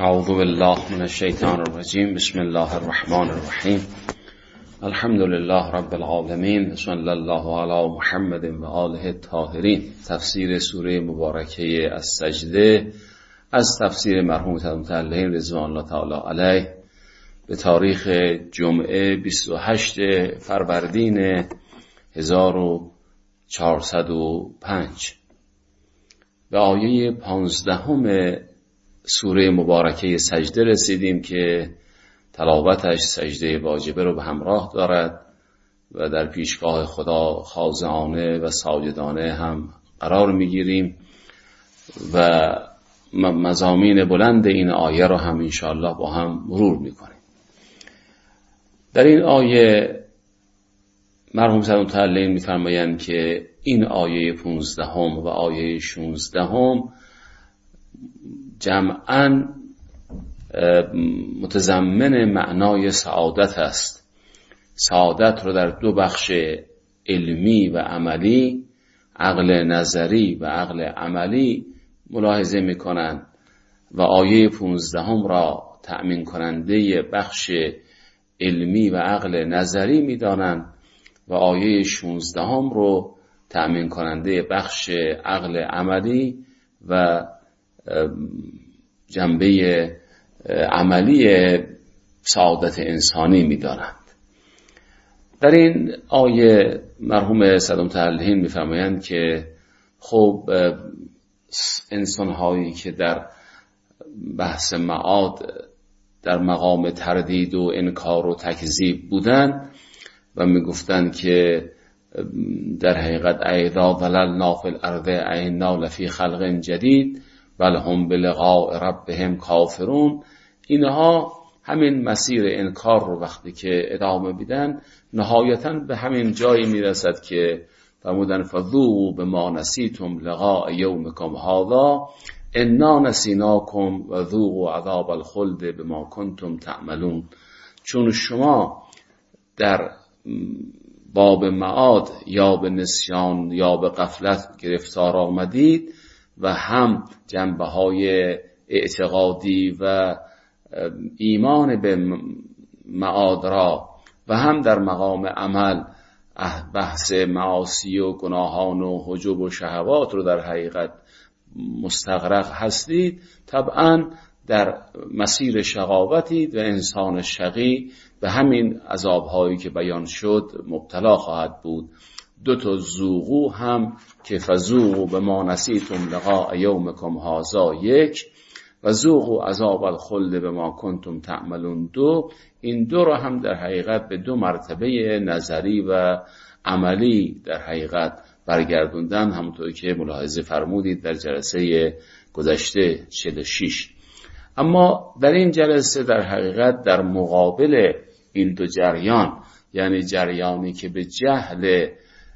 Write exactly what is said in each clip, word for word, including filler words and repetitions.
اعوذ بالله من الشیطان الرجیم. بسم الله الرحمن الرحیم. الحمد لله رب العالمین. صلی الله علی محمد و آله الطاهرین. تفسیر سوره مبارکه السجده از تفسیر مرحوم متعلقین رضوان الله تعالی علیه به تاریخ جمعه بیست و هشتم فروردین هزار و چهارصد و پنج به آیه پانزدهم سوره مبارکه سجده رسیدیم که تلاوتش سجده واجبه رو به همراه دارد و در پیشگاه خدا خاضعانه و ساجدانه هم قرار میگیریم و مضامین بلند این آیه رو هم انشاءالله با هم مرور میکنیم. در این آیه مرحوم سلام تعالی میفرمایند که این آیه پانزدهم و آیه شانزدهم جمعاً متضمن معنای سعادت است. سعادت رو در دو بخش علمی و عملی، عقل نظری و عقل عملی ملاحظه میکنند و آیه پانزدهم را تأمین کننده بخش علمی و عقل نظری میدانند و آیه شانزدهم رو تأمین کننده بخش عقل عملی و جنبه عملی سعادت انسانی می‌دانند. در این آیه مرحوم صدام تعالی می‌فرمایند که خب انسان‌هایی که در بحث معاد در مقام تردید و انکار و تکذیب بودند و می‌گفتند که در حقیقت ایدا ضللنا فی الارض اینا لفی خلق جدید بل هم بلقاء ربهم کافرون، اینها همین مسیر انکار رو وقتی که ادامه میدن نهایتاً به همین جایی میرسد که فرمودن فذوقوا بما نسیتم لقاء یومکم هذا انا نسیناکم و ذوقوا عذاب الخلد بما کنتم تعملون. چون شما در باب معاد یا به نسیان یا به غفلت گرفتار آمدید و هم جنبه های اعتقادی و ایمان به معاد را و هم در مقام عمل بحث معاصی و گناهان و حجب و شهوات رو در حقیقت مستغرق هستید، طبعا در مسیر شقاوتید و انسان شقی به همین عذابهایی که بیان شد مبتلا خواهد بود. دو تا ذوقو هم که فذوقوا بما نسیتم لقاء یومکم هذا یک و ذوقوا عذاب الخلد بما کنتم تعملون دو، این دو را هم در حقیقت به دو مرتبه نظری و عملی در حقیقت برگردوندن، همونطور که ملاحظه فرمودید در جلسه گذشته چهل و شش. اما در این جلسه در حقیقت در مقابل این دو جریان، یعنی جریانی که به جهل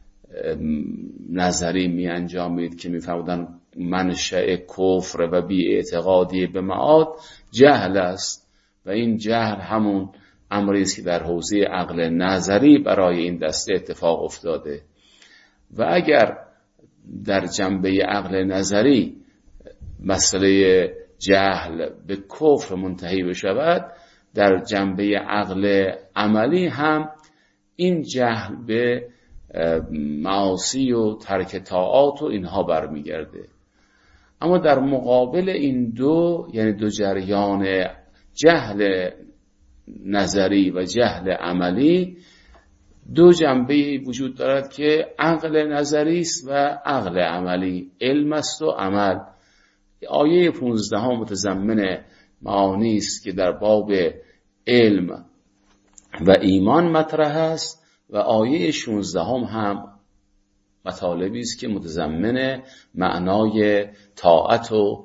نظری می انجامید که می فرمودن منشأ کفر و بی اعتقادی به معاد جهل است و این جهل همون امری است که در حوزه عقل نظری برای این دسته اتفاق افتاده و اگر در جنبه عقل نظری مسئله جهل به کفر منتهی بشود، در جنبه عقل عملی هم این جهل به معاصی و ترک طاعات و اینها برمیگرده. اما در مقابل این دو، یعنی دو جریان جهل نظری و جهل عملی، دو جنبه وجود دارد که عقل نظری است و عقل عملی، علم است و عمل. آیه پانزده متضمن معانی است که در باب علم و ایمان مطرح است و آیه شانزده هم, هم مطالبی است که متضمن معنای طاعت و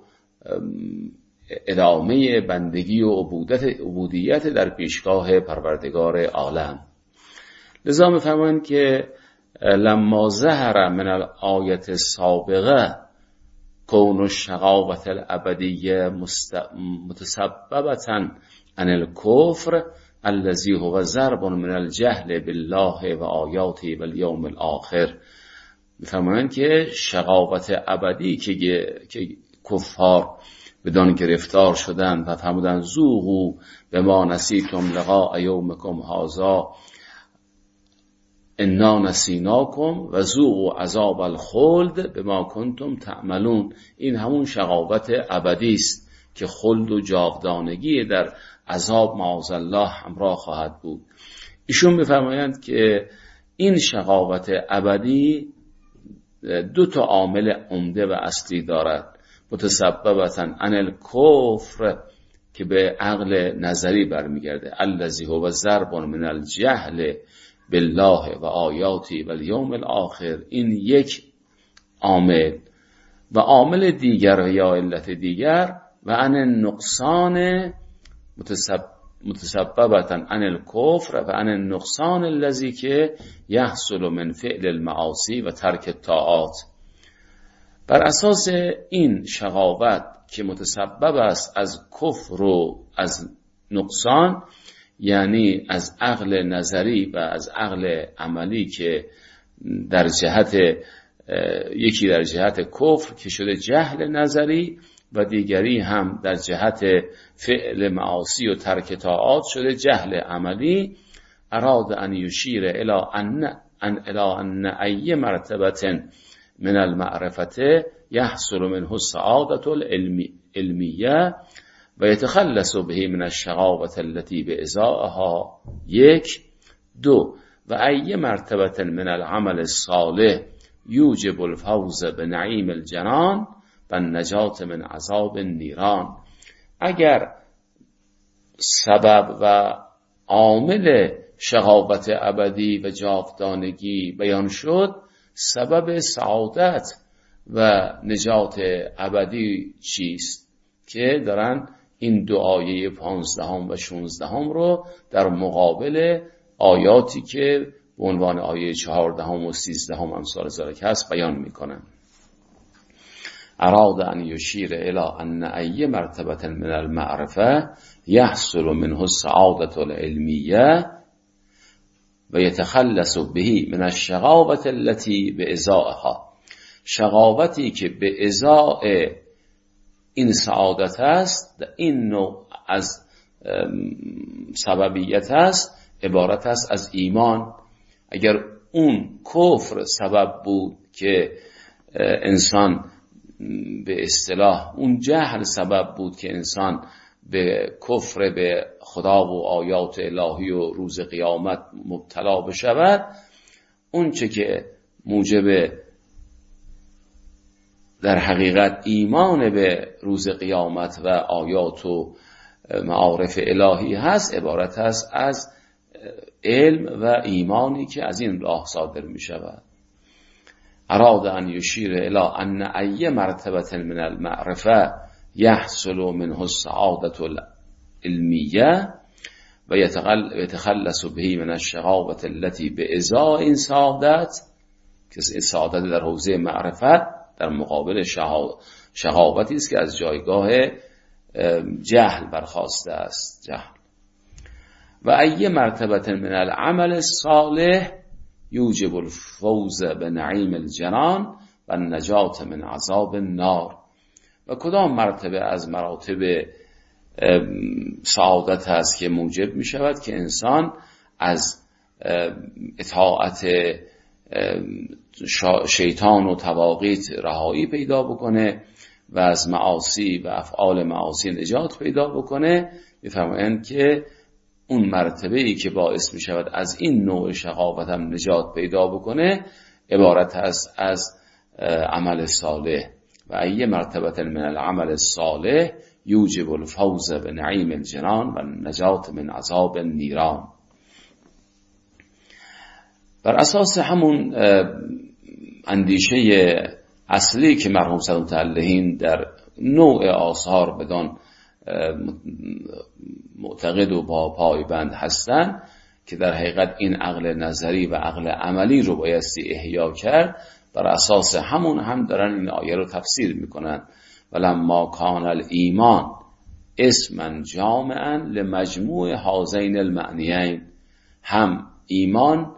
ادامه بندگی و عبودت عبودیت در پیشگاه پروردگار عالم. لذا می‌فرمایند که لما ظهر من الآیه السابقه کون الشقاوة الابدیه متسببة عن الكفر الذي هو ضرب من الجهل بالله و آیاته و الیوم الاخر. می‌فرمایند که شقاوت ابدی که که کفار بدان گرفتار شدند و فرمودند ذوقوا بما نسیتم لقاء یومکم هذا انا نسیناکم و ذوقوا عذاب الخلد بما کنتم تعملون. این همون شقاوت ابدی است که خلد و جاودانگی در عذاب معاذ الله همراه خواهد بود. ایشون می‌فرمایند که این شقاوت ابدی دو تا عامل عمده و اصلی دارد. متسببتاً عن الکفر که به عقل نظری برمیگرده، الذی هو ضرب من الجهل بالله و آیاتی و الیوم الاخر. این یک عامل. و عامل دیگر یا علت دیگر و عن النقصان متسبب متسببتاً عن الکفر و عن النقصان الذی که یحصل من فعل المعاصی و ترک الطاعات. بر اساس این شقاوت که متسبب است از کفر و از نقصان، یعنی از عقل نظری و از عقل عملی که در جهت یکی در جهت کفر که شده جهل نظری و دیگری هم در جهت فعل معاصی و ترک طاعات شده جهل عملی، اراد ان یشیر الی ان ان الی ان ای مرتبه من المعرفه یحصل منه السعادة العلمیه و یتخلص به من الشقاوة التي بإزائها. یک. دو. و ای مرتبه من العمل الصالح یوجب الفوز بنعیم الجنان و النجات من عذاب النیران. اگر سبب و عامل شقاوت ابدی و جاودانگی بیان شد، سبب سعادت و نجات ابدی چیست؟ که دارن این دو آیه پانزدهم و شونزدهم رو در مقابل آیاتی که به عنوان آیه چهاردهم و سیزدهم امثال ذالک هست بیان میکنن. اراد ان یشیر الی ان ای مرتبه من المعرفه یحصل منه السعادة العلمیه و یتخلص به من الشقاوة التي بإزائها. شقاوتی که به ازاء این سعادت است، این نوع از سببیت است، عبارت است از ایمان. اگر اون کفر سبب بود که انسان به اصطلاح، اون جهل سبب بود که انسان به کفر به خدا و آیات الهی و روز قیامت مبتلا بشود، اون چه که موجب در حقیقت ایمان به روز قیامت و آیات و معارف الهی هست، عبارت هست از علم و ایمانی که از این راه صادر می شود. اراد ان یشیر الی ان ای مرتبه من المعرفه یحصل منه السعادة العلمیه و یتخلص به من الشقاوة التي بإزاء این سعادت، که سعادت در حوزه معرفت در مقابل شقاوتی است که از جایگاه جهل برخاسته است، جهل. و ای مرتبه من العمل الصالح یوجب الفوز بنعیم الجنان و النجات من عذاب النار. و کدام مرتبه از مراتب سعادت هست که موجب می شود که انسان از اطاعت شیطان و طواغیت رهایی پیدا بکنه و از معاصی و افعال معاصی نجات پیدا بکنه؟ می‌فرمایند که اون مرتبه ای که باعث می شود از این نوع شقاوت هم نجات پیدا بکنه عبارت هست از عمل صالح. و ای مرتبه من العمل الصالح یوجب الفوز بنعیم الجنان و النجات من عذاب النیران. بر اساس همون اندیشه اصلی که مرحوم سلطان در نوع آثار بدان معتقد و با پایبند هستند که در حقیقت این عقل نظری و عقل عملی رو بایستی احیا کرد، بر اساس همون هم دارن این آیه رو تفسیر میکنن. ولما کان الایمان اسما جامعا لمجموع هذین المعنیین، هم ایمان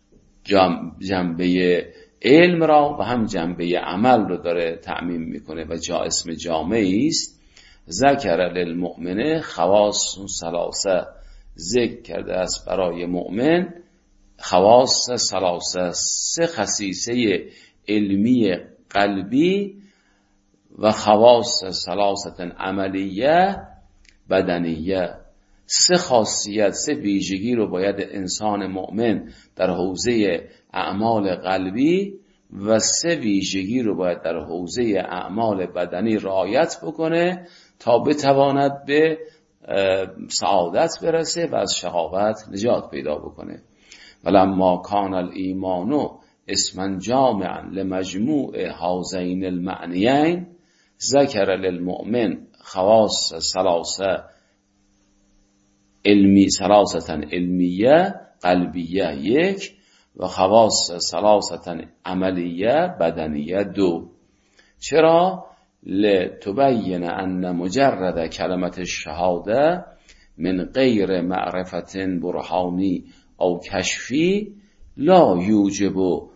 جنبه علم را و هم جنبه عمل رو داره تعمیم میکنه و جا اسم جامعی است ذکر للمؤمن خواص ثلاثه، ذکر کرده است برای مؤمن خواص ثلاثه، سه خصیصه علمی قلبی و خواص ثلاثه عملیه بدنیه. سه خاصیت، سه ویژگی رو باید انسان مؤمن در حوزه اعمال قلبی و سه ویژگی رو باید در حوزه اعمال بدنی رعایت بکنه تا بتواند به سعادت برسه و از شقاوت نجات پیدا بکنه. ولما کان الایمان اسما جامعا لمجموع هذین المعنیین ذکر للمؤمن خواص ثلاثه علمی ثلاثه علمیه قلبیه یک و خواص ثلاثه عملیه بدنیه دو. چرا؟ لتبین ان مجرد کلمت الشهاده من غیر معرفت برهانی او کشفی لا یوجب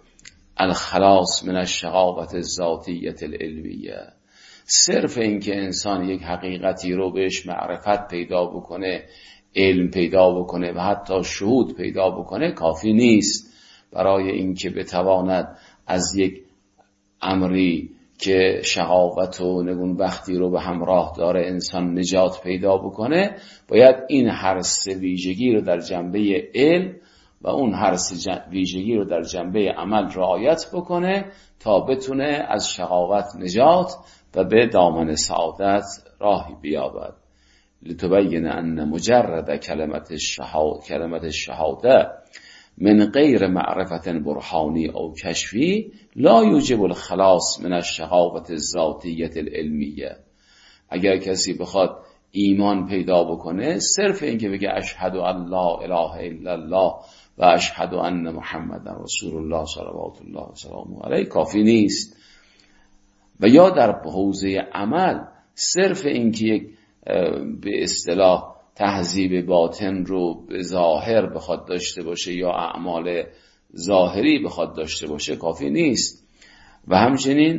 الخلاص من الشقاوة الذاتیة العلمیه. صرف اینکه انسان یک حقیقتی رو بهش معرفت پیدا بکنه، علم پیدا بکنه و حتی شهود پیدا بکنه کافی نیست برای اینکه بتواند از یک امری که شقاوت و نگونبختی رو به همراه داره انسان نجات پیدا بکنه. باید این هر سه ویژگی رو در جنبه علم و اون هر سه ویژگی رو در جنبه عمل رعایت بکنه تا بتونه از شقاوت نجات و به دامن سعادت راهی بیابد. لتبین ان مجرد کلمت الشهاده کلمت الشهاده من غیر معرفت برهانی او کشفی لا یوجب الخلاص من الشقاوة الذاتیة العلمیه. اگر کسی بخواد ایمان پیدا بکنه صرف اینکه بگه اشهد ان لا اله الا الله و اشهد ان محمد رسول الله صلوات الله و سلامه علیه کافی نیست. و یا در حوزه عمل صرف اینکه یک به اصطلاح تهذیب باطن رو به ظاهر بخواد داشته باشه یا اعمال ظاهری بخواد داشته باشه کافی نیست. و همچنین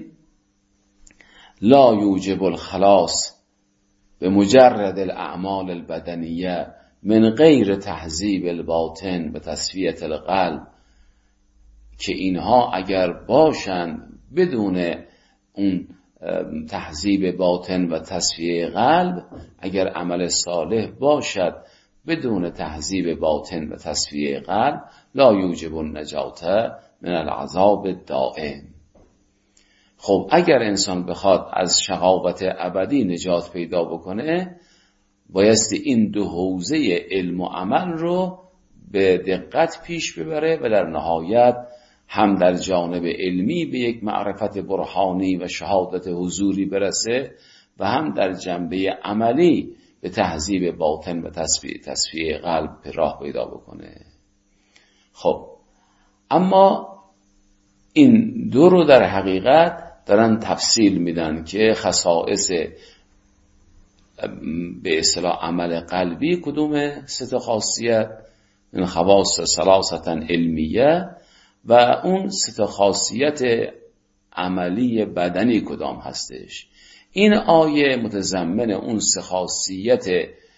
لا یوجب الخلاص به مجرد الاعمال البدنیه من غیر تهذیب الباطن و تصفیه القلب، که اینها اگر باشن بدون اون تهذیب باطن و تصفیه قلب، اگر عمل صالح باشد بدون تهذیب باطن و تصفیه قلب لا یوجب النجات من العذاب الدائم. خب اگر انسان بخواد از شقاوت ابدی نجات پیدا بکنه بایستی این دو حوزه علم و عمل رو به دقت پیش ببره و در نهایت هم در جانب علمی به یک معرفت برهانی و شهادت حضوری برسه و هم در جنبه عملی به تهذیب باطن و تصفیه تصفیه قلب راه پیدا بکنه. خب اما این دو رو در حقیقت دارن تفصیل میدن که خصائص به اصطلاح عمل قلبی کدومه، سه تا خاصیت من خواص ثلاثه علمیه، و اون سه تا خاصیت عملی بدنی کدام هستش. این آیه متضمن اون سه خاصیت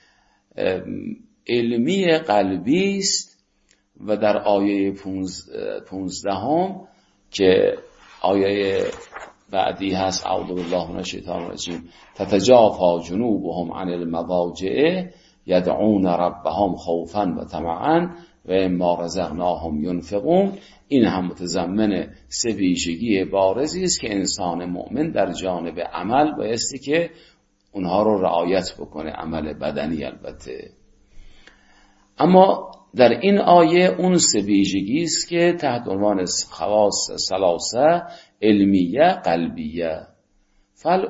علمی قلبی است و در آیه پونزدهم که آیه بعدی هست اعوذ بالله من الشیطان الرجیم تتجافا جنوبهم عن المضاجع یدعون ربهم خوفا و طمعا و اما رزقناهم ينفقون. این هم متضمن سه ویژگی بارزی است که انسان مؤمن در جانب عمل بایستی که اونها رو رعایت بکنه، عمل بدنی البته. اما در این آیه اون سه ویژگی است که تحت عنوان خواص ثلاثه علمیه قلبیه. فل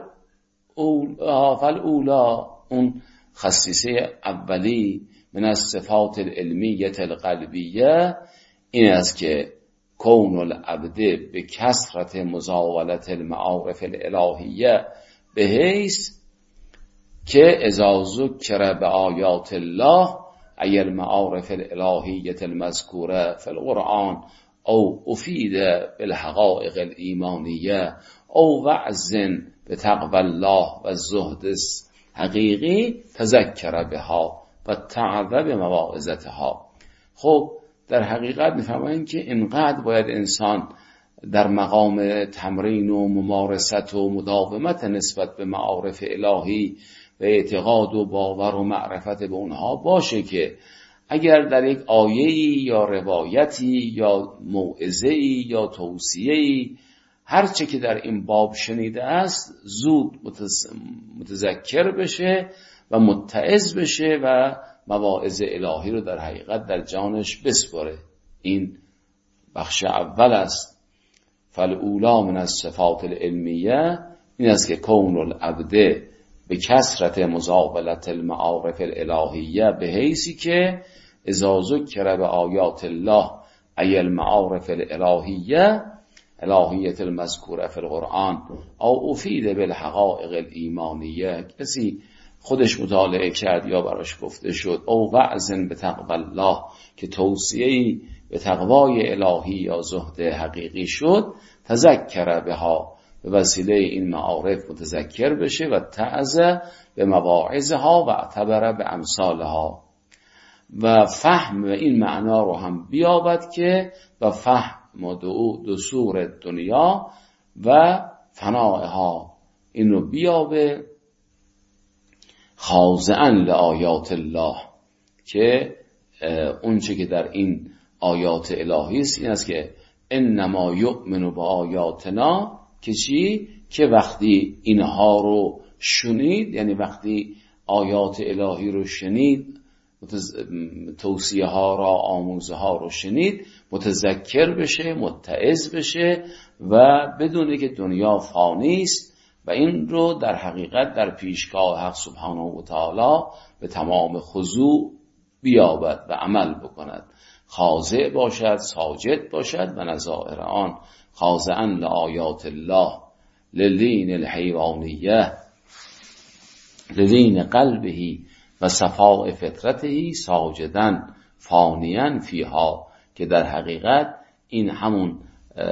اولا اون خصیصه اولی من از صفات العلمیت القلبیه این است که کون العبد به کثرت مزاولت المعارف الالهیه به حیث که اذا ذکر به آیات الله ای المعارف الالهیه المذکوره فی القرآن او افید بالحقائق الایمانیه او وعظ به تقوی الله و زهد حقیقی تذکر بها و تعظ بمواعظتها. خب در حقیقت میفهمن که اینقدر باید انسان در مقام تمرین و ممارست و مداومت نسبت به معارف الهی و اعتقاد و باور و معرفت به اونها باشه که اگر در یک آیه‌ای یا روایتی یا موعظه‌ای یا توصیه‌ای هر چه که در این باب شنیده است زود متذکر بشه و متعظ بشه و مواعظ الهی رو در حقیقت در جانش بسپاره. این بخش اول است. فالاولا من الصفات العلمیه این است که کون العبد به کثرت مزاولت المعارف الالهیه به حیثی که اذا ذکر به آیات الله ای المعارف الالهیه الهیت المذکوره فی القرآن او افید بالحقائق الایمانیه، کسی خودش مطالعه کرد یا براش گفته شد او وعظن به تقوی الله که توصیه‌ای به تقوای الهی یا زهد حقیقی شد، تذکر بها به وسیله این معارف متذکر بشه و تعظ به مواعظها و اعتبر به امثالها و فهم این معنا رو هم بیابد که و فهم دو دسور دنیا و فنائها این رو بیابه خاضعا لآیات الله که اون چه که در این آیات الهی است این است که انما یؤمن با آیاتنا که چی؟ که وقتی اینها رو شنید، یعنی وقتی آیات الهی رو شنید، توصیه ها را آموزه ها رو شنید، متذکر بشه، متعظ بشه و بدونه که دنیا فانی است و این رو در حقیقت در پیشگاه حق سبحانه و تعالی به تمام خضوع بیابد و عمل بکند، خاضع باشد، ساجد باشد و نظائر آن خاضعا لآیات الله للین الحیوانیه للین قلبه و صفاء فطرته ساجدا فانیا فیها، که در حقیقت این همون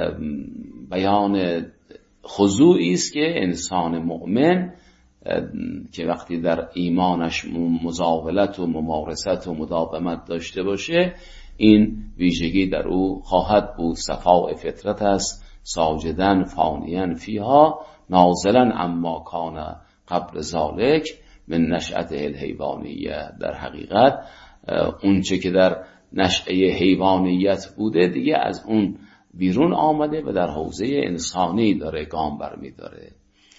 بیان خضوعی است که انسان مؤمن که وقتی در ایمانش مزاولت و ممارست و مداومت داشته باشه این ویژگی در او خواهد بود. صفاء فطرت است ساجدا فانیا فیها نازلا اما کان قبل ذالک من نشأته الحیوانیه. در حقیقت اون چه که در نشأه حیوانیت بوده دیگه از اون بیرون آمده و در حوزه انسانی داره گام برمی داره.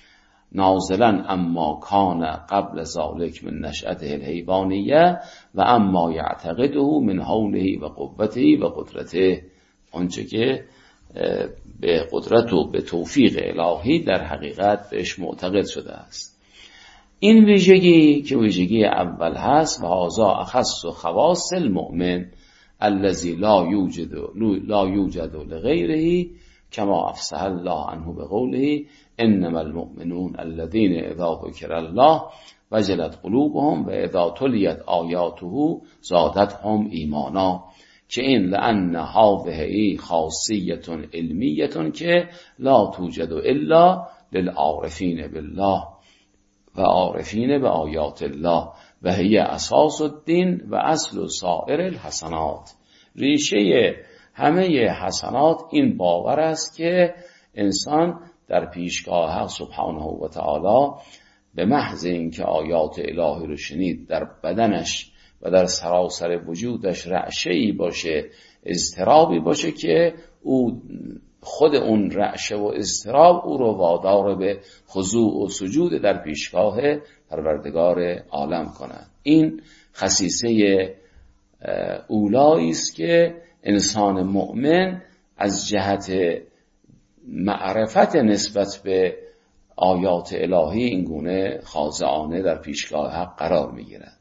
نازلا اما کان قبل ذالک من نشأته الحیوانیه و اما یعتقده من حوله و قوته و قدرته، آنچه که به قدرت و به توفیق الهی در حقیقت بهش معتقد شده است. این ویژگی که ویژگی اول هست و هذا اخص و خواص المؤمن الذي لا یوجد لا یوجد لغیره کما افصح الله عنه بقوله انما المؤمنون الذين اذا ذکر الله وجلت قلوبهم و اذا تلیت آیاته زادتهم ایمانا، که این لأن هذه خاصیه علمیه که لا توجد الا للعارفین بالله و عارفین به آیات الله و هی اساس الدین و اصل سائر الحسنات. ریشه همه حسنات این باور است که انسان در پیشگاه حق سبحانه و تعالی به محض اینکه آیات الهی رو شنید در بدنش و در سراسر وجودش رعشه‌ای باشه، اضطرابی باشه که او خود اون رعشه و اضطراب او رو وادار به خضوع و سجود در پیشگاه پروردگار عالم کند. این خصیصه اولایی است که انسان مؤمن از جهت معرفت نسبت به آیات الهی این گونه خاضعانه در پیشگاه حق قرار میگیرد.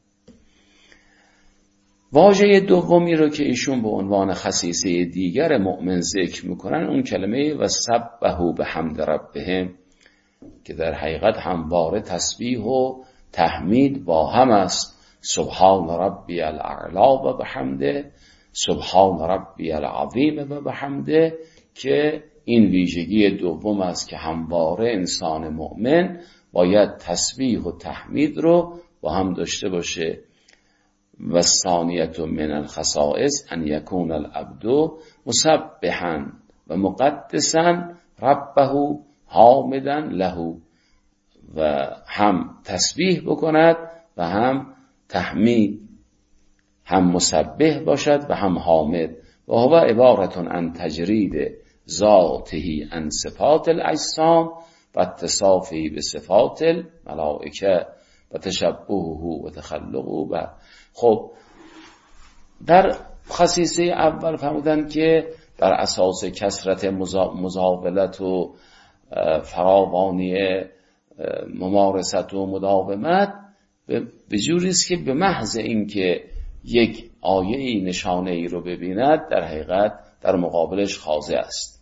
واژه دومی رو که ایشون به عنوان خصیصه دیگر مؤمن ذکر میکنن اون کلمه و سبحوا بحمد ربهم که در حقیقت همواره تسبیح و تحمید با هم است. سبحان ربی الاعلا و بحمده سبحان ربی العظیم و بحمده، که این ویژگی دوم است که همواره انسان مؤمن باید تسبیح و تحمید رو با هم داشته باشه. و ثانیت من الخصائص ان یکون العبد مسبحا و مقدسا ربه حامدا له، و هم تسبیح بکند و هم تحمید، هم مسبح باشد و هم حامد. و هو عبارت عن تجرید ذاته عن صفات الاجسام و اتصافه به صفات الملائکه و تشبهه و تخلقه. و خب در خصیصه اول فرمودن که بر اساس کثرت مزاولت و فراوانی ممارست و مداومت، به جوری است که به محض اینکه یک آیه نشانه ای رو ببیند در حقیقت در مقابلش خاضع است.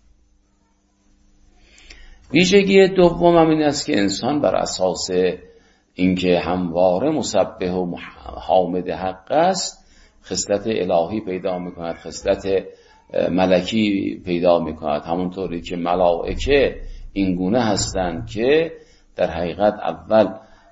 ویژگی دوم هم این است که انسان بر اساس اینکه همواره مسبح و حامد حق است خصلت الهی پیدا میکند، خصلت ملکی پیدا میکند. همونطوری که ملائکه اینگونه هستند که در حقیقت اول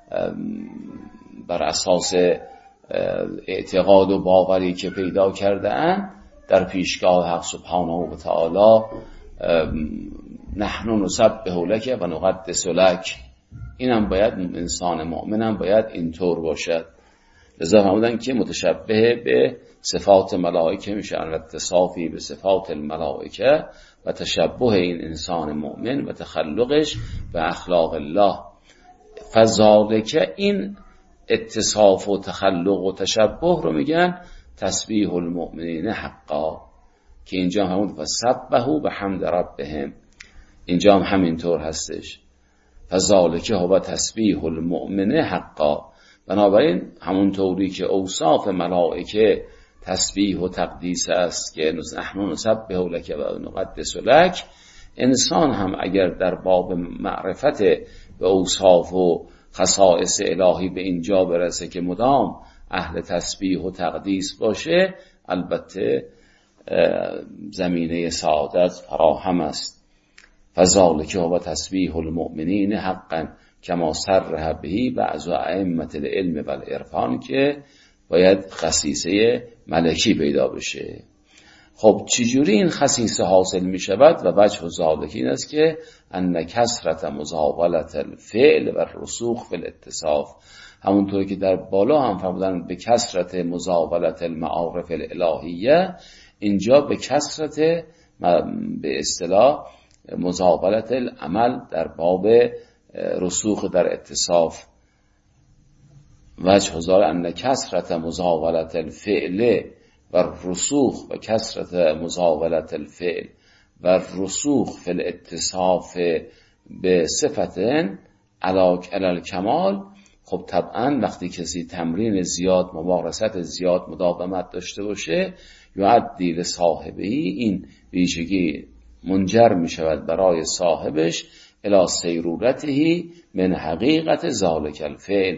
بر اساس اعتقاد و باوری که پیدا کرده اند در پیشگاه حق سبحانه و تعالی نحن نسبح لک و نقدس لک، اینم باید انسان مؤمنم باید اینطور باشد. لذا فرمودن که متشبه به صفات ملائکه میشه، اتصافی به صفات الملائکه و تشبه این انسان مؤمن و تخلقش به اخلاق الله. فذالک، این اتصاف و تخلق و تشبه رو میگن تسبیح المؤمنین حقا، که اینجا همون فسبحوا بحمد ربهم، اینجا هم همینطور هستش. فذالک هو تسبیح المؤمن حقا. بنابراین همون طوری که اوصاف ملائکه تسبیح و تقدیس است که نحن نسبح لک و نقدس لک، انسان هم اگر در باب معرفت به اوصاف و خصائص الهی به اینجا برسه که مدام اهل تسبیح و تقدیس باشه، البته زمینه سعادت فراهم است. فذالک هو تسبیح المؤمنین حقا کما صرح به بعض ائمه العلم و العرفان، که باید خصیصه ملکی پیدا بشه. خب چجوری این خصیصه حاصل می شود؟ و وجه ذالک این است که ان کثرت مزاولت الفعل و رسوخ فی الاتصاف، همونطوری که در بالا هم فرمودن به کثرت مزاولت المعارف الالهیه، اینجا به کثرت به اصطلاح مزاولت العمل در باب رسوخ در اتصاف. وجه ذالک ان کثرت مزاولت الفعل و رسوخ و کثرت مزاولت الفعل و رسوخ فی الاتصاف به صفتن علاک الکمال. خب طبعا وقتی کسی تمرین زیاد، ممارست زیاد، مداومت داشته باشه، یعدی لصاحبهی، این ویژگی منجر می شود برای صاحبش الی سیرورته من حقیقت ذالک الفعل،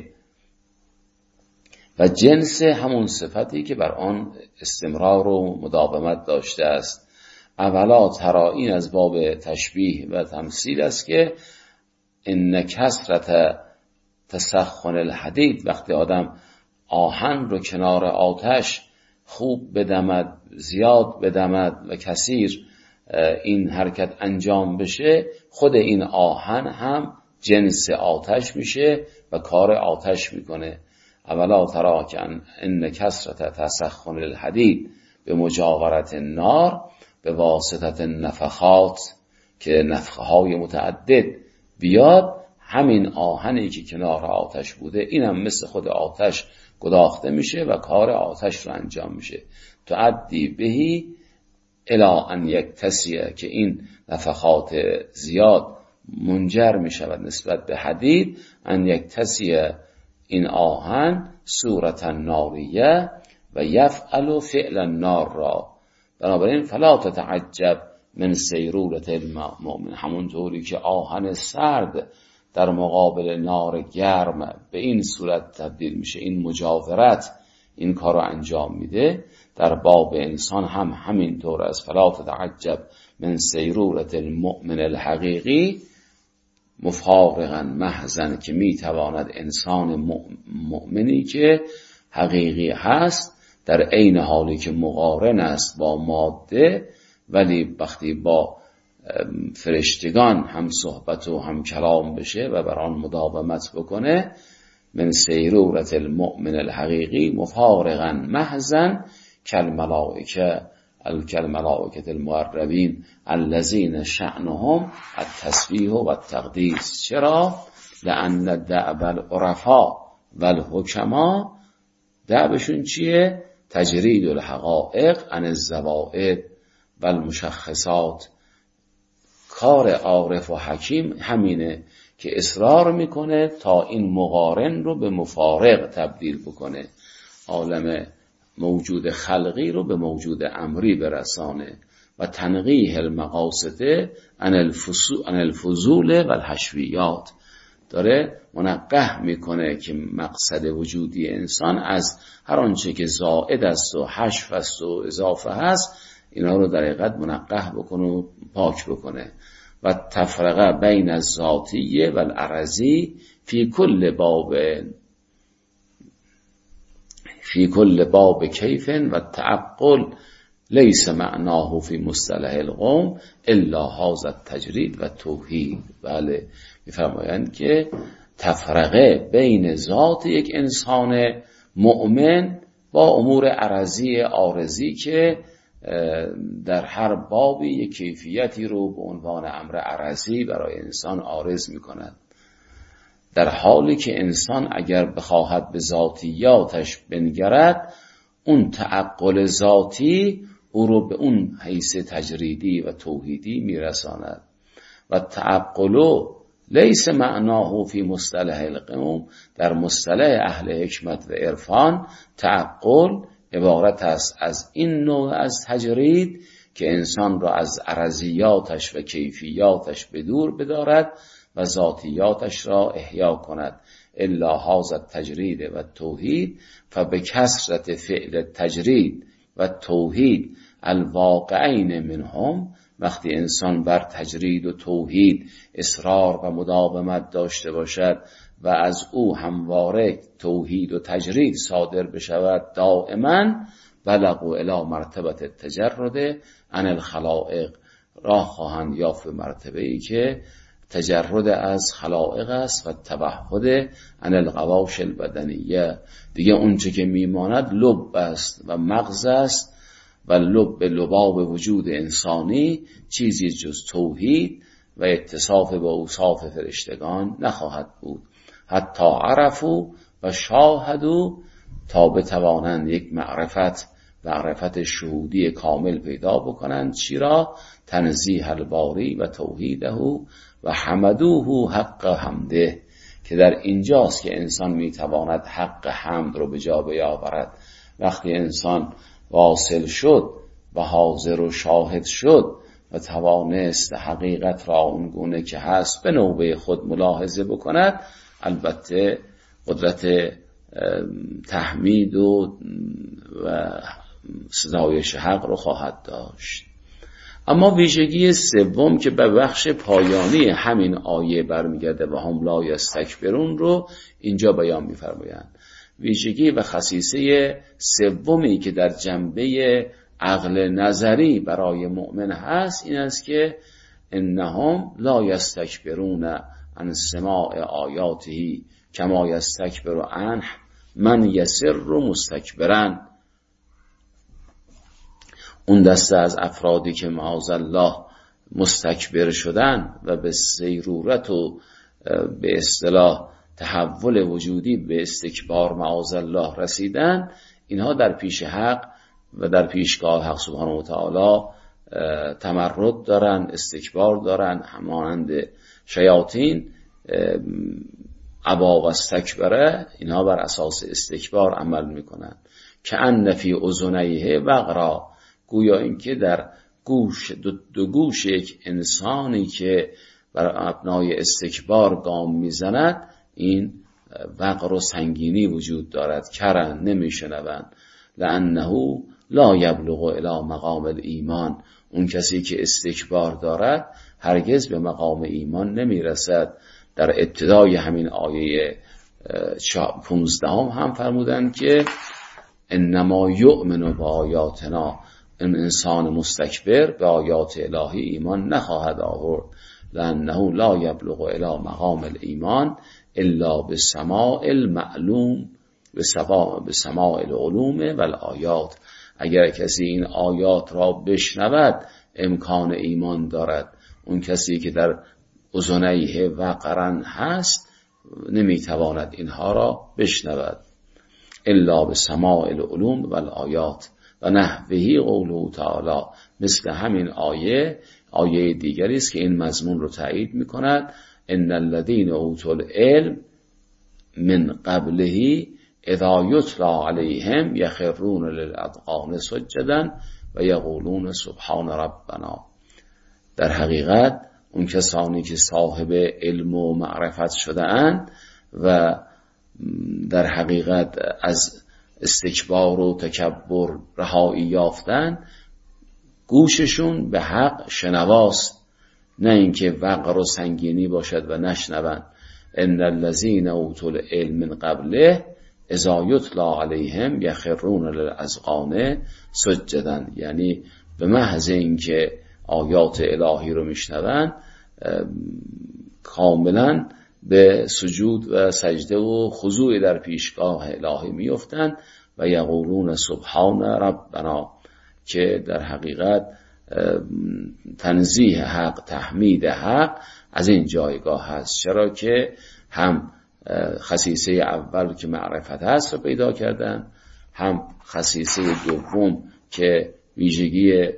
و جنس همون صفتی که بر آن استمرار و مداومت داشته است. اولا ترا، این از باب تشبیه و تمثیل است که ان کثرت تسخن الحدید، وقتی آدم آهن رو کنار آتش خوب بدمد، زیاد بدمد و کثیر این حرکت انجام بشه، خود این آهن هم جنس آتش میشه و کار آتش میکنه. اولا ترا که ان کثرت تسخن الحدید به مجاورت النار به واسطه نفخات، که نفخه های متعدد بیاد، همین آهنی که کنار آتش بوده اینم مثل خود آتش گداخته میشه و کار آتش رو انجام میشه. تعدی بهی الی ان یکتسیه، که این نفخات زیاد منجر میشود نسبت به حدید، ان یکتسیه این آهن صورت ناریه و یفعل فعل النار را. بنابراین فلا تتعجب من سیرورت المؤمن، همون طوری که آهن سرد در مقابل نار گرم به این صورت تبدیل میشه، این مجاورت این کار رو انجام میده، در باب انسان هم همین طور است. فلا تتعجب من سیرورت المؤمن الحقیقی، مفارقا محضن که میتواند انسان مؤمنی که حقیقی هست در عین حالی که مقارن است با ماده، ولی وقتی با فرشتگان هم صحبت و هم کلام بشه و بر آن مداومت بکنه، من سیرورت المؤمن الحقیقی مفارقا محضن کالملائکه کالملائکه المقربین الذین شأنهم التسبیح و التقدیس. چرا؟ لأن دأب العرفاء والحکما، دأبشون چیه؟ تجرید الحقائق عن الزوائد والمشخصات. کار عارف و حکیم همینه که اصرار میکنه تا این مقارن رو به مفارق تبدیل بکنه، عالم موجود خلقی رو به موجود امری برسانه و تنقیح المقاصد عن الفضول و الحشویات. داره منقح میکنه که مقصد وجودی انسان از هر آنچه که زائد است و حشو است و اضافه هست، اینا رو در حقیقت منقح بکنه و پاک بکنه. و تفرقه بین الذاتیه و العرضی فی کل باب فی کل باب کیف و تعقل لیس معناه فی مصطلح القوم الا هذا التجرید و توحید. بله، میفرمایند که تفرقه بین ذات یک انسان مؤمن با امور عرضی عارضی که در هر بابی یک کیفیتی رو به عنوان امر عرضی برای انسان عارض می‌کند، در حالی که انسان اگر بخواهد به ذاتیاتش بنگرد، اون تعقل ذاتی او رو به اون حیث تجریدی و توحیدی میرساند. و تعقلو لیس معناه فی مصطلح القوم، در مصطلح اهل حکمت و عرفان تعقل عبارت است از این نوع از تجرید که انسان را از عرضیاتش و کیفیاتش به دور بدارد و ذاتیاتش را احیا کند. الا هذا التجرید و توحید فبکثرت فعل تجرید و توحید الواقعین منهم. وقتی انسان بر تجرید و توحید اصرار و مداومت داشته باشد و از او همواره توحید و تجرید صادر بشود دائما، بلغوا الی مرتبه التجرد عن الخلائق، راه خواهند یافت به مرتبه‌ای که تجرد از خلائق است و توحد عن القواش البدنیه. دیگه اونچه که میماند لب است و مغز است و لب لباب وجود انسانی چیزی جز توحید و اتصاف با اوصاف فرشتگان نخواهد بود. حتی عرفو و شاهدو، تا بتوانند یک معرفت معرفت شهودی کامل پیدا بکنند. چی را؟ تنزیه الباری و توحیده و حمدوه حق حمده، که در اینجاست که انسان میتواند حق حمد رو به جا بیاورد. وقتی انسان واصل شد و حاضر و شاهد شد و توانست حقیقت را اونگونه که هست به نوبه خود ملاحظه بکند، البته قدرت تحمید و, و ستایش حق رو خواهد داشت. اما ویژگی سوم که به بخش پایانی همین آیه برمیگرده و هم لا یستکبرون رو اینجا بیان می‌فرمایند. ویژگی و خصیصه سومی که در جنبه عقل نظری برای مؤمن هست این است که انهم لا یستکبرون عن سماع آیاته کما یستکبر عنه من یسر مستکبرا. اون دسته از افرادی که معاذالله مستکبر شدن و به سیرورت و به اصطلاح تحول وجودی به استکبار معاذالله رسیدن، اینها در پیش حق و در پیشگاه حق سبحانه و تعالی تمرد دارن، استکبار دارن، همانند شیاطین ابا و استکبره، اینها بر اساس استکبار عمل میکنن. که ان فی اذنیه وقرا، گویا اینکه در گوش دو, دو گوش یک انسانی که بر ابنای استکبار گام میزند این وقر و سنگینی وجود دارد، کرن نمیشنوند. لانه لا یبلغ الی مقام الایمان، اون کسی که استکبار دارد هرگز به مقام ایمان نمیرسد. در ابتدای همین آیه پونزدهم هم فرمودند که انما یؤمن با آیاتنا، این انسان مستکبر به آیات الهی ایمان نخواهد آورد، لانه لا یبلغ الی مقام الایمان الا بسماع المعلوم به سماع العلوم و الآیات. اگر کسی این آیات را بشنود امکان ایمان دارد. اون کسی که در اذنیه وقرن هست نمیتواند اینها را بشنود. الا به سماع العلوم و الآیات و نحوه قوله تعالی، مثل همین آیه آیه دیگری است که این مضمون رو تایید میکند. ان الذین اوتوا العلم من قبله اذا یتلی علیهم یخرون للاذقان سجدا و یقولون سبحان ربنا. در حقیقت اون کسانی که صاحب علم و معرفت شده اند و در حقیقت از استکبار و تکبر رهایی یافتن، گوششون به حق شنواست، نه اینکه وقر و سنگینی باشد و نشنوند. ان الذین اوتوا العلم من قبله اذا یتلی علیهم یخرون للاذقان سجدا، یعنی به محض اینکه آیات الهی رو میشنوند کاملا به سجود و سجده و خضوع در پیشگاه الهی میافتند و یقولون سبحان ربنا، که در حقیقت تنزیه حق، تحمید حق از این جایگاه هست. چرا که هم خصیصه اول که معرفت هست رو پیدا کردن، هم خصیصه دوم که ویژگی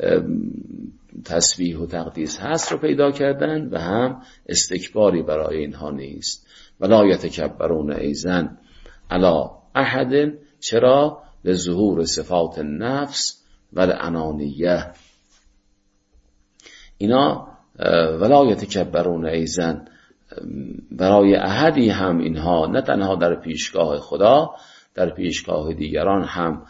تسبیح و تقدیس هست رو پیدا کردن و هم استکباری برای اینها نیست. ولا یتکبرون ایضا علی احد، چرا؟ لظهور صفات النفس و الانانیه. اینا ولا یتکبرون ایضا برای احدی هم اینها نه تنها در پیشگاه خدا، در پیشگاه دیگران هم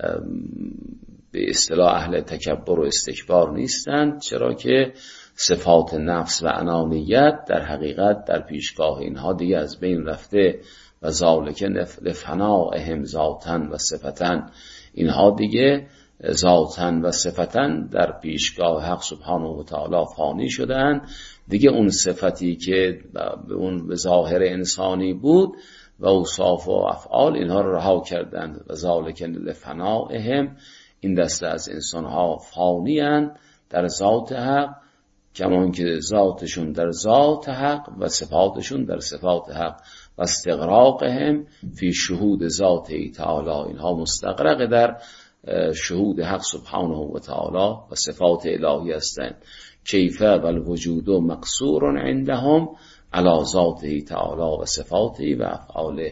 به اصطلاح اهل تکبر و استکبار نیستند. چرا که صفات نفس و انانیت در حقیقت در پیشگاه اینها دیگه از بین رفته و ذالک لفنائهم ذاتاً و صفتاً، اینها دیگه ذاتاً و صفتاً در پیشگاه حق سبحانه و تعالی فانی شدن. دیگه اون صفتی که به اون به ظاهر انسانی بود و اوصاف و افعال، اینها رو رها کردن. و ذالک لفنائهم، این دسته از انسانها فانی اند در ذات حق، کمان که ذاتشون در ذات حق و صفاتشون در صفات حق. و استغراقهم فی شهود ذاته تعالی، اینها مستغرق در شهود حق سبحانه و تعالی و صفات الهی هستند. کیفه و الوجود مقصور عندهم علی ذاته تعالی و صفاته و افعاله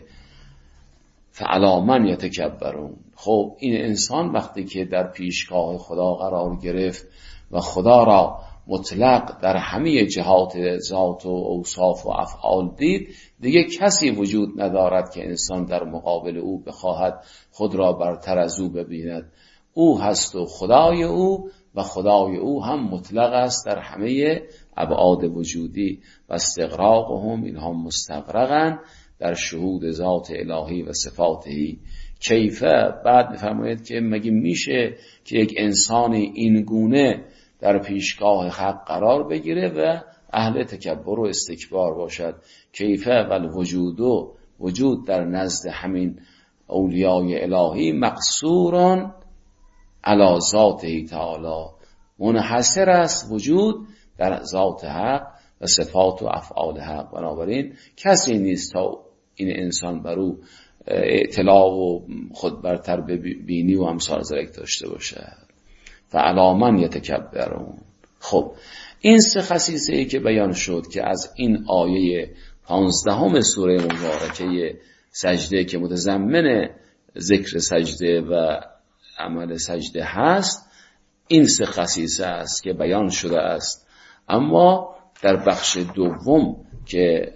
فعلی من یتکبرون. خب این انسان وقتی که در پیشگاه خدا قرار گرفت و خدا را مطلق در همه جهات ذات و اوصاف و افعال دید، دیگه کسی وجود ندارد که انسان در مقابل او بخواهد خود را برتر از او ببیند. او هست و خدای او و خدای او هم مطلق است در همه ابعاد وجودی. و استغراقهم، اینها مستغرقن در شهود ذات الهی و صفاتی. کیفه، بعد میفرماید که مگه میشه که یک انسانی این گونه در پیشگاه حق قرار بگیره و اهل تکبر و استکبار باشد؟ کیفه و الوجود، وجود در نزد همین اولیای الهی مقصوران علی ذاته تعالی، منحصر است وجود در ذات حق و صفات و افعال حق. بنابراین کسی نیست تا این انسان بر او اطلاع و خود برتر بینی و امثال ذلک داشته باشه. فعلی من یتکبرون. خب این سه خصیصه ای که بیان شد که از این آیه پانزدهم سوره مبارکه سجده که متضمن ذکر سجده و عمل سجده هست، این سه خصیصه است که بیان شده است. اما در بخش دوم که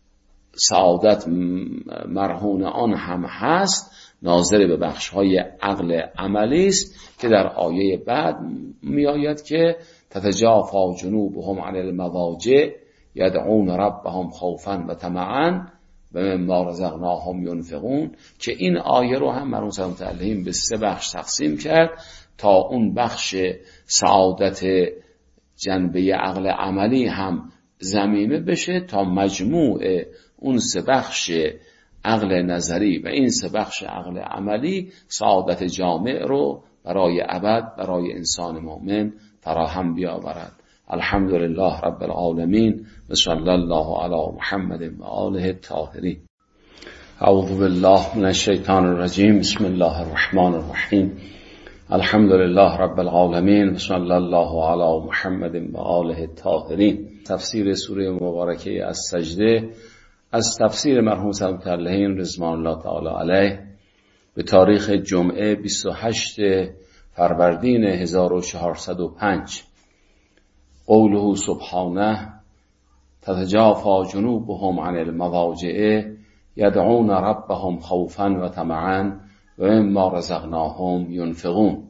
سعادت مرهون آن هم هست، ناظر به بخش‌های عقل عملی است که در آیه بعد می آید که تتجافا جنوبهم عن المضاجع یدعون ربهم خوفا و طمعا و مما رزقناهم ینفقون، که این آیه رو هم مرحوم سلامت علیهم به سه بخش تقسیم کرد تا اون بخش سعادت جنبه عقل عملی هم ضمیمه بشه، تا مجموع اون سه بخش عقل نظری و این سه بخش عقل عملی سعادت جامع رو برای ابد برای انسان مؤمن فراهم بیاورد. الحمدلله رب العالمین و صلی الله علی محمد و آله الطاهرین. اعوذ بالله من الشیطان الرجیم. بسم الله الرحمن الرحیم. الحمدلله رب العالمین و صلی الله علی محمد و آله الطاهرین. تفسیر سوره مبارکه از سجده از تفسیر مرحوم سلامت علیهم رضوان الله تعالی علیه به تاریخ جمعه بیست و هشتم فروردین هزار و چهارصد و پنج. قوله سبحانه تتجافا جنوبهم عن المضاجع یدعون ربهم خوفا و طمعا و مما رزقناهم ینفقون.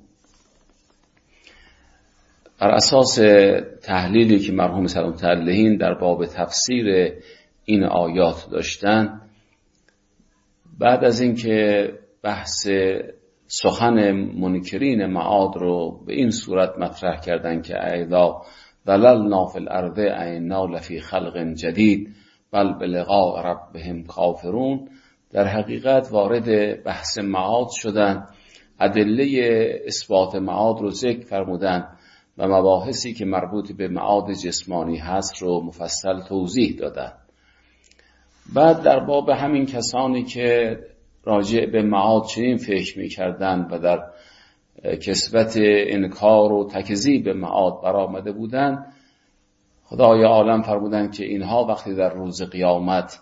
بر اساس تحلیلی که مرحوم سلامت علیهم در باب تفسیر این آیات داشتن، بعد از اینکه بحث سخن منکرین معاد رو به این صورت مطرح کردن که ایذا ضللنا فی الارض اینا لفی خلق جدید بل بلقاء ربهم کافرون، در حقیقت وارد بحث معاد شدن، ادله اثبات معاد رو ذکر فرمودن و مباحثی که مربوط به معاد جسمانی هست رو مفصل توضیح دادن. بعد در باب همین کسانی که راجع به معاد چنین فکر می‌کردند و در کسبت انکار و تکذیب معاد برآمده بودند، خدای عالم فرمودند که اینها وقتی در روز قیامت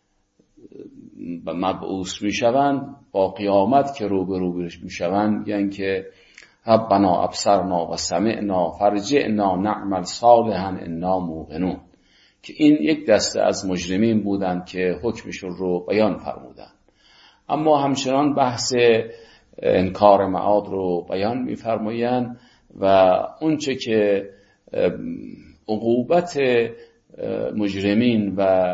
مبعوث میشوند، با قیامت که روبرو میشوند، یعنی که ربنا ابصرنا و سمعنا فرجعنا نعمل صالحا انا موقنون، که این یک دسته از مجرمین بودند که حکمشون رو بیان فرمودند. اما همچنان بحث انکار معاد رو بیان می‌فرمایند و اونچه که عقوبت مجرمین و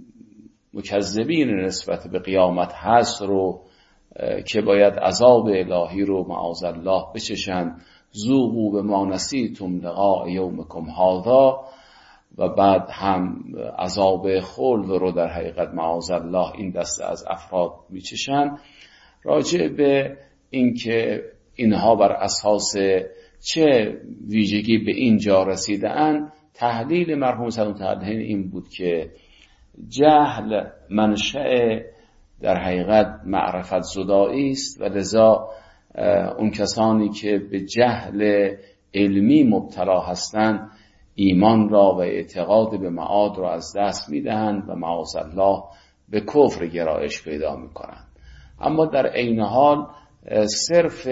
مکذبین نسبت به قیامت هست رو که باید عذاب الهی رو معاذ الله بچشن، ذوقوا بما نسیتم لقاء یومکم هذا، و بعد هم عذاب خلد رو در حقیقت معاذ الله این دسته از افراد میچشن. راجع به اینکه اینها بر اساس چه ویژگی به اینجا رسیدن، تحلیل مرحوم سلامت علیهم این بود که جهل منشأ در حقیقت معرفت زدایی است و لذا اون کسانی که به جهل علمی مبتلا هستند ایمان را و اعتقاد به معاد را از دست میدهند و معاذ الله به کفر گرایش پیدا میکنند. اما در عین حال صرف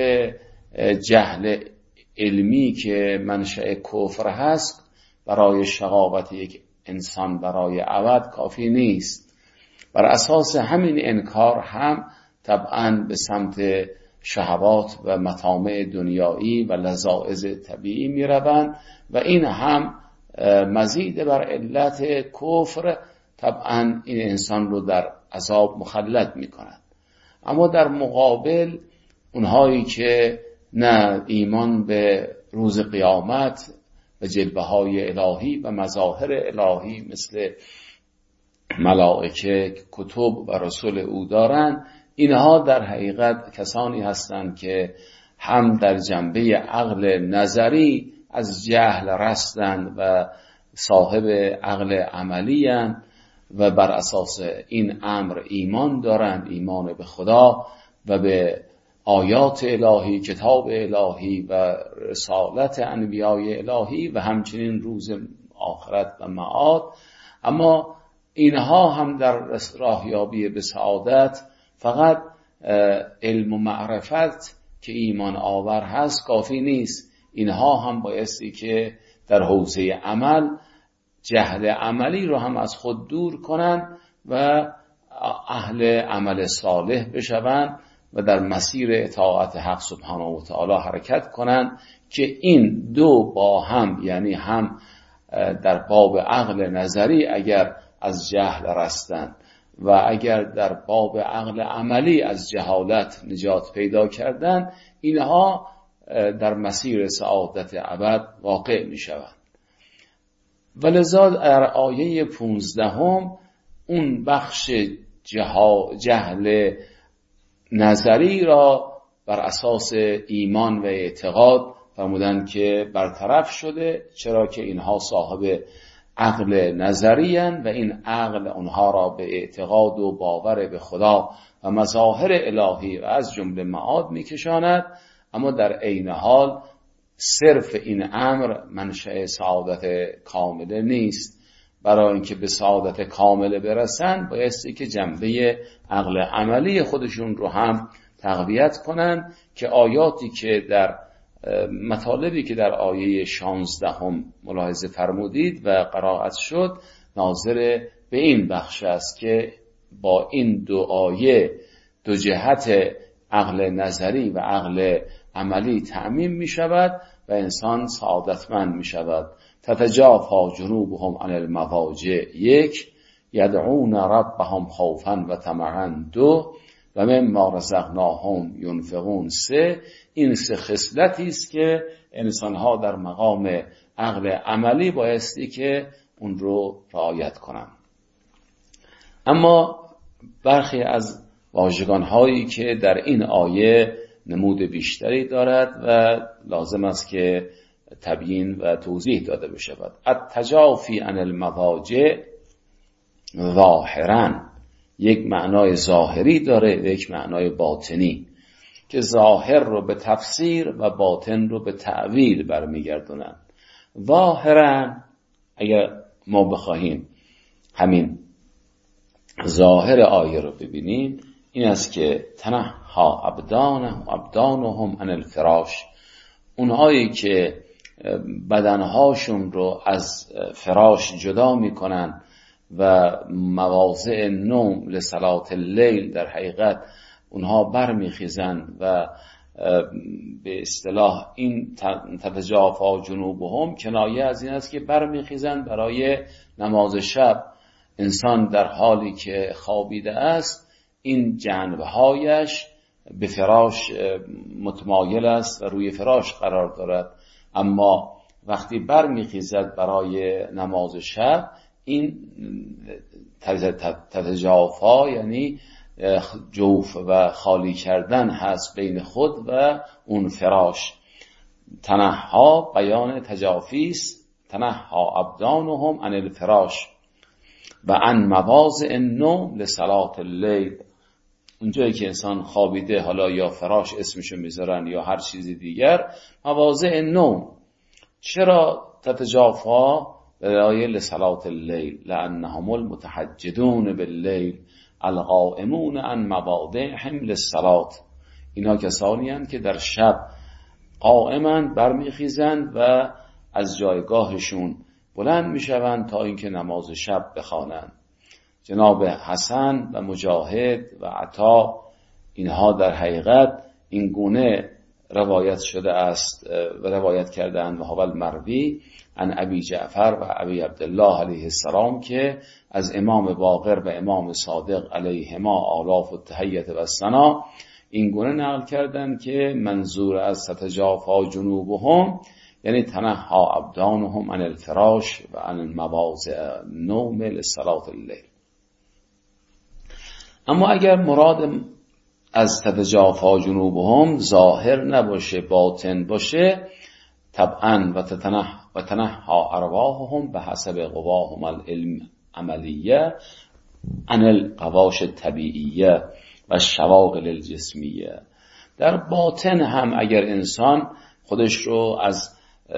جهل علمی که منشأ کفر هست برای شقاوت یک انسان برای ابد کافی نیست. بر اساس همین انکار هم طبعاً به سمت شهوات و مطامع دنیایی و لذائذ طبیعی می روند و این هم مزید بر علت کفر طبعاً این انسان رو در عذاب مخلد می کند. اما در مقابل اونهایی که نه ایمان به روز قیامت و جلوه های الهی و مظاهر الهی مثل ملائکه، کتب و رسول او دارند، اینها در حقیقت کسانی هستند که هم در جنبه عقل نظری از جهل رستند و صاحب عقل عملی هستند و بر اساس این امر ایمان دارند، ایمان به خدا و به آیات الهی، کتاب الهی و رسالت انبیای الهی و همچنین روز آخرت و معاد. اما اینها هم در راهیابی به سعادت فقط علم و معرفت که ایمان آور هست کافی نیست. اینها هم بایستی که در حوزه عمل جهل عملی رو هم از خود دور کنن و اهل عمل صالح بشوند و در مسیر اطاعت حق سبحانه و تعالی حرکت کنند که این دو با هم، یعنی هم در باب عقل نظری اگر از جهل رستند و اگر در باب عقل عملی از جهالت نجات پیدا کردند، اینها در مسیر سعادت ابد واقع می شوند. ولذا در آیه پونزدهم اون بخش جهل نظری را بر اساس ایمان و اعتقاد فرمودن که برطرف شده، چرا که اینها صاحب عقل نظری هستند و این عقل اونها را به اعتقاد و باور به خدا و مظاهر الهی و از جمله معاد میکشاند، اما در عین حال صرف این امر منشأ سعادت کامله نیست. برای اینکه به سعادت کامله برسند بایستی که جنبه عقل عملی خودشون رو هم تقویت کنند که آیاتی که در مطالبی که در آیه شانزدهم ملاحظه فرمودید و قرائت شد ناظر به این بخش است که با این دو آیه دو جهت عقل نظری و عقل عملی تأمین می شود و انسان سعادتمند می شود. تتجافا جنوبهم عن المضاجع یک، یدعون ربهم خوفا و طمعا دو، و مما رزقناهم ينفقون سه. این سه خصلتی است که انسان‌ها در مقام عقل عملی بایستی که اون رو رعایت کنند. اما برخی از واژگان‌هایی که در این آیه نمود بیشتری دارد و لازم است که تبیین و توضیح داده بشود. التجافی عن المضاجع ظاهراً یک معنای ظاهری داره و یک معنای باطنی که ظاهر رو به تفسیر و باطن رو به تأویل برمیگردونن. ظاهراً اگر ما بخواهیم همین ظاهر آیه رو ببینیم این است که تنها ابدانهم ابدانهم عن الفراش، اونهایی که بدنهاشون رو از فراش جدا میکنن و مواضع نوم لصلاة اللیل در حقیقت اونها برمیخیزن و به اصطلاح این تتجافا جنوبهم کنایه از این است که برمیخیزن برای نماز شب. انسان در حالی که خوابیده است این جنبهایش به فراش متمایل است و روی فراش قرار دارد، اما وقتی برمیخیزد برای نماز شب این تتجافا یعنی جوف و خالی کردن هست بین خود و اون فراش. تنها بیان تجافیست، تنها ابدانهم عن الفراش و عن مواضع النوم لصلاة اللیل. اونجایی که انسان خوابیده، حالا یا فراش اسمشو میذارن یا هر چیزی دیگر، مواضع نوم. چرا تتجافا؟ برای لصلاة اللیل لانهم المتهجدون باللیل القائمون عن مواضعهم للصلاة. اینا کسانی هستند که در شب قائمند، برمیخیزند و از جایگاهشون بلند میشوند تا اینکه نماز شب بخوانند. جناب حسن و مجاهد و عطا اینها در حقیقت این گونه روایت شده است و روایت کردند و هو المروی عن ابی جعفر و ابی عبدالله علیه السلام که از امام باقر و امام صادق علیهما آلاف التحیت و الثنا این گونه نقل کردند که منظور از تتجافا جنوبهم یعنی تنها ابدانهم عن الفراش و عن مواضع نوم لصلاة اللیل. اما اگر مراد از تتجافا جنوبهم ظاهر نباشه، باطن باشه، طبعا و تتنح و تنها ارواحهم به حسب قواهم العلم عملیه عن القواش الطبیعیه و شواغل الجسمیه. در باطن هم اگر انسان خودش رو از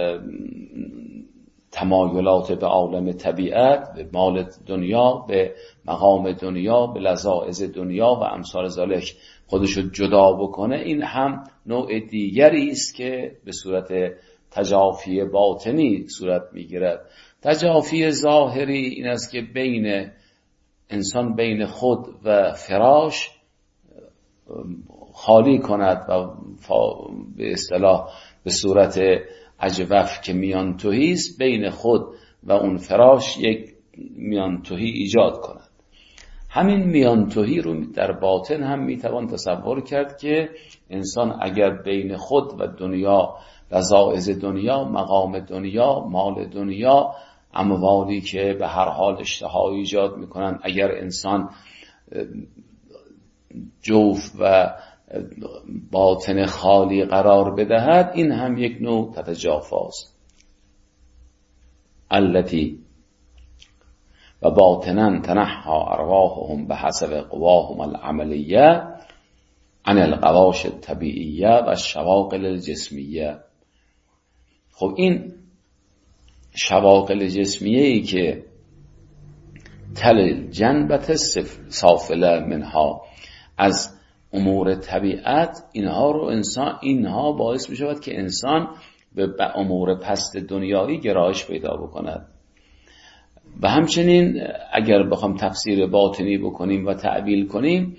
تمایلات به عالم طبیعت، به مال دنیا، به مقام دنیا، به لذاذ دنیا و امثال ذالک خودش رو جدا بکنه، این هم نوع دیگری است که به صورت تجافی باطنی صورت میگیرد. تجافی ظاهری این است که بین انسان بین خود و فراش خالی کند و به اصطلاح به صورت اجوف که میان تهی است بین خود و اون فراش یک میان تهی ایجاد کند. همین میان تهی رو در باطن هم میتوان تصور کرد که انسان اگر بین خود و دنیا، لذاذ دنیا، مقام دنیا، مال دنیا، اموالی که به هر حال اشتها ایجاد میکنن، اگر انسان جوف و باطن خالی قرار بدهد، این هم یک نوع تتجافاست. التي و باطنا تنحى ارواحهم بحسب قواهم العملیه عن القواش الطبیعیه و الشواغل الجسمیه. خب این شواغل جسمیه ای که تل جنبت سافله منها، از امور طبیعت، اینها رو انسان اینها باعث می شود که انسان به امور پست دنیایی گرایش پیدا بکند. و همچنین اگر بخوام تفسیر باطنی بکنیم و تعبیل کنیم،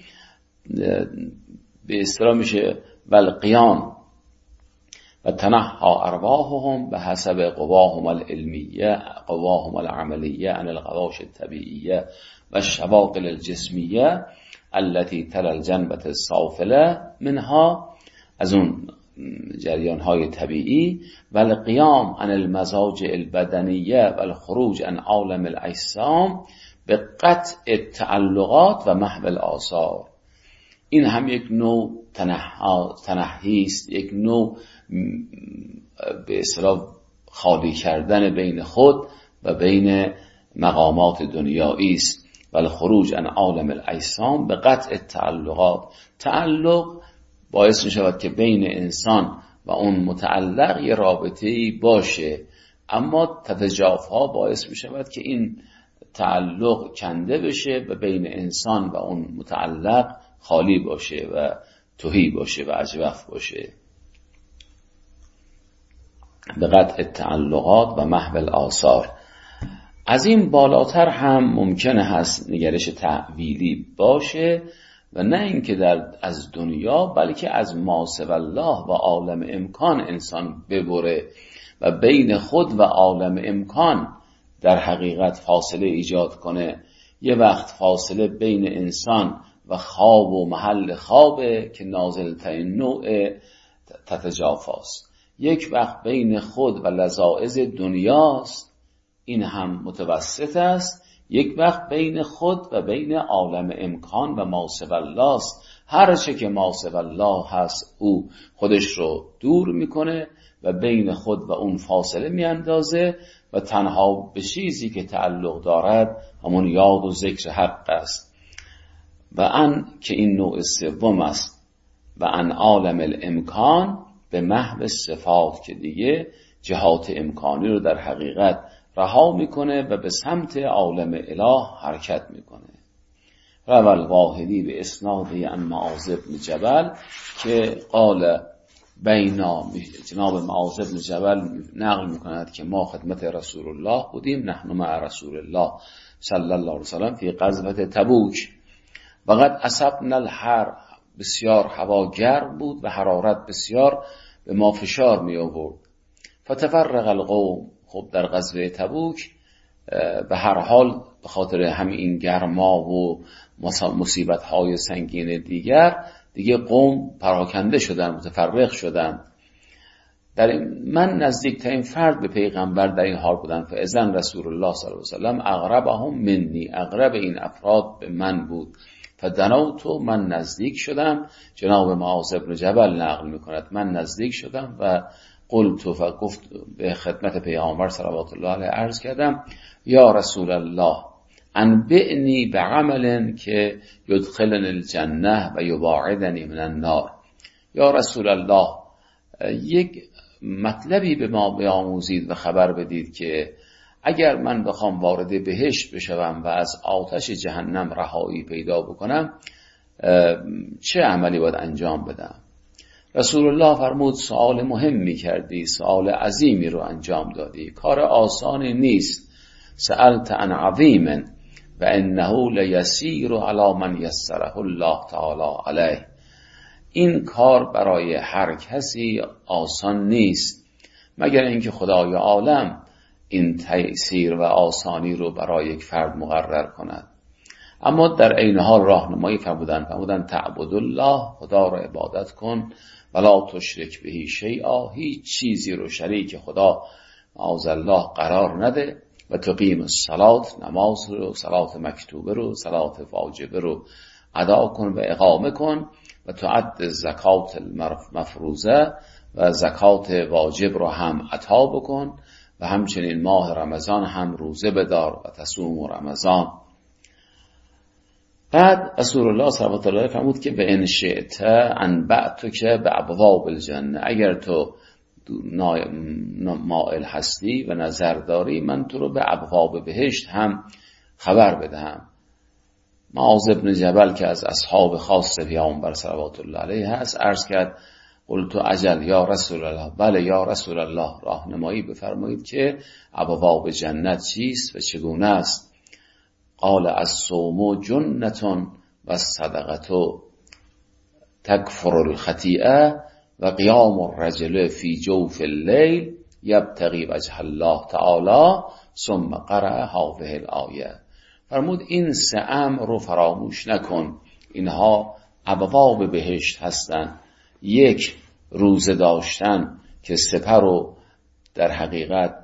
به اصطلاح میشه والقیام و تنحى ارواحهم به حسب قواهم العلمیه قواهم العملیه عن القواش الطبیعیه و الشواغل الجسمیه التي تل الجنبة السافله منها، از اون جریان های طبیعی، و القیام عن المزاج البدنیه و الخروج عن عالم الاجسام به قطع التعلقات و محو الآثار. این هم یک نوع تنحی است، یک نوع به اصطلاح خالی کردن بین خود و بین مقامات دنیایی است. و الخروج عن عالم الاجسام به قطع التعلقات. تعلق باعث می شود که بین انسان و اون متعلق یه رابطه‌ای باشه، اما تتجافا باعث می شود که این تعلق کنده بشه و بین انسان و اون متعلق خالی باشه و تهی باشه و اجوف باشه. به قطع التعلقات و محو الآثار. از این بالاتر هم ممکنه هست نگرش تعویلی باشه، و نه اینکه در از دنیا بلکه از ما سوی الله و عالم امکان انسان ببره و بین خود و عالم امکان در حقیقت فاصله ایجاد کنه. یه وقت فاصله بین انسان و خواب و محل خوابه که نازل ترین نوع تتجافاست. یک وقت بین خود و لذاذ دنیاست، این هم متوسط است. یک وقت بین خود و بین عالم امکان و ما سوی الله است. هر چه که ما سوی الله هست او خودش رو دور میکنه و بین خود و اون فاصله میاندازه و تنها به چیزی که تعلق دارد همون یاد و ذکر حق است. و ان که این نوع سوم است، و ان عالم الامکان به محو صفات، که دیگه جهات امکانی رو در حقیقت رها میکنه و به سمت عالم اله حرکت میکنه. روى الواحدی به اسنادی عن معاذ بن جبل که قال بینا، جناب معاذ بن جبل نقل میکند که ما خدمت رسول الله بودیم، نحن مع رسول الله صلی الله علیه وسلم فی غزوه تبوک و قد اصبنا الحر، بسیار هوا گرم بود و حرارت بسیار به ما فشار می آورد. فتفرق القوم، خب در غزوه تبوک به هر حال به خاطر همین این گرما و مصیبت های سنگین دیگر دیگه قوم پراکنده شدن، متفرق شدن. در این من نزدیکترین فرد به پیغمبر در این حال بودن، فاذن رسول الله صلی الله علیه و سلم اقربهم منی، اقرب این افراد به من بود. فدنوت، من نزدیک شدم. جناب معاذ بن جبل نقل میکند من نزدیک شدم و قلت و گفت به خدمت پیامبر صلوات الله علیه عرض کردم یا رسول الله انبئنی بعمل که یدخلنی الجنه و یباعدنی من النار. یا رسول الله یک مطلبی به ما بیاموزید و خبر بدید که اگر من بخوام وارد بهشت بشوم و از آتش جهنم رهایی پیدا بکنم چه عملی باید انجام بدم؟ رسول الله فرمود سوال مهمی کردی، سوال عظیمی رو انجام دادی، کار آسانی نیست. سألت عن عظیم و انه لیسیر علی من یسره الله تعالی علیه. این کار برای هر کسی آسان نیست، مگر اینکه خدای عالم این تیسیر و آسانی رو برای یک فرد مقرر کند. اما در عین حال راهنمایی فرمودن فرمودن تعبد الله، خدا رو عبادت کن، ولا تشرک بهی شیئا، هیچ چیزی رو شریک خدا معاذ الله قرار نده، و تقیم الصلات، نماز رو، صلات مکتوبه رو، صلات واجبه رو ادا کن و اقامه کن، و تعد زکات المفروضه، و زکات واجب رو هم عطا بکن، و همچنین ماه رمضان هم روزه بدار و تصوم رمضان. بعد رسول الله صلی الله علیه و آله فرمود که به ان شئت انبأتک بابواب الجنه، اگر تو مائل هستی و نظر داری من تو رو به ابواب بهشت هم خبر بدهم. معاذ بن جبل که از اصحاب خاص پیامبر صلوات الله علیه هست عرض کرد قلت اجل یا رسول الله، بله یا رسول الله، راهنمایی بفرمایید که ابواب جنت چیست و چگونه است. قال الصوم جنة و الصدقة تکفر الخطیئه و قیام الرجل فی جوف اللیل یبتغی وجه الله تعالی ثم قرأ هذه الآیه. فرمود این سه امر رو فراموش نکن، اینها ابواب بهشت هستند. یک، روزه داشتن که سپر رو در حقیقت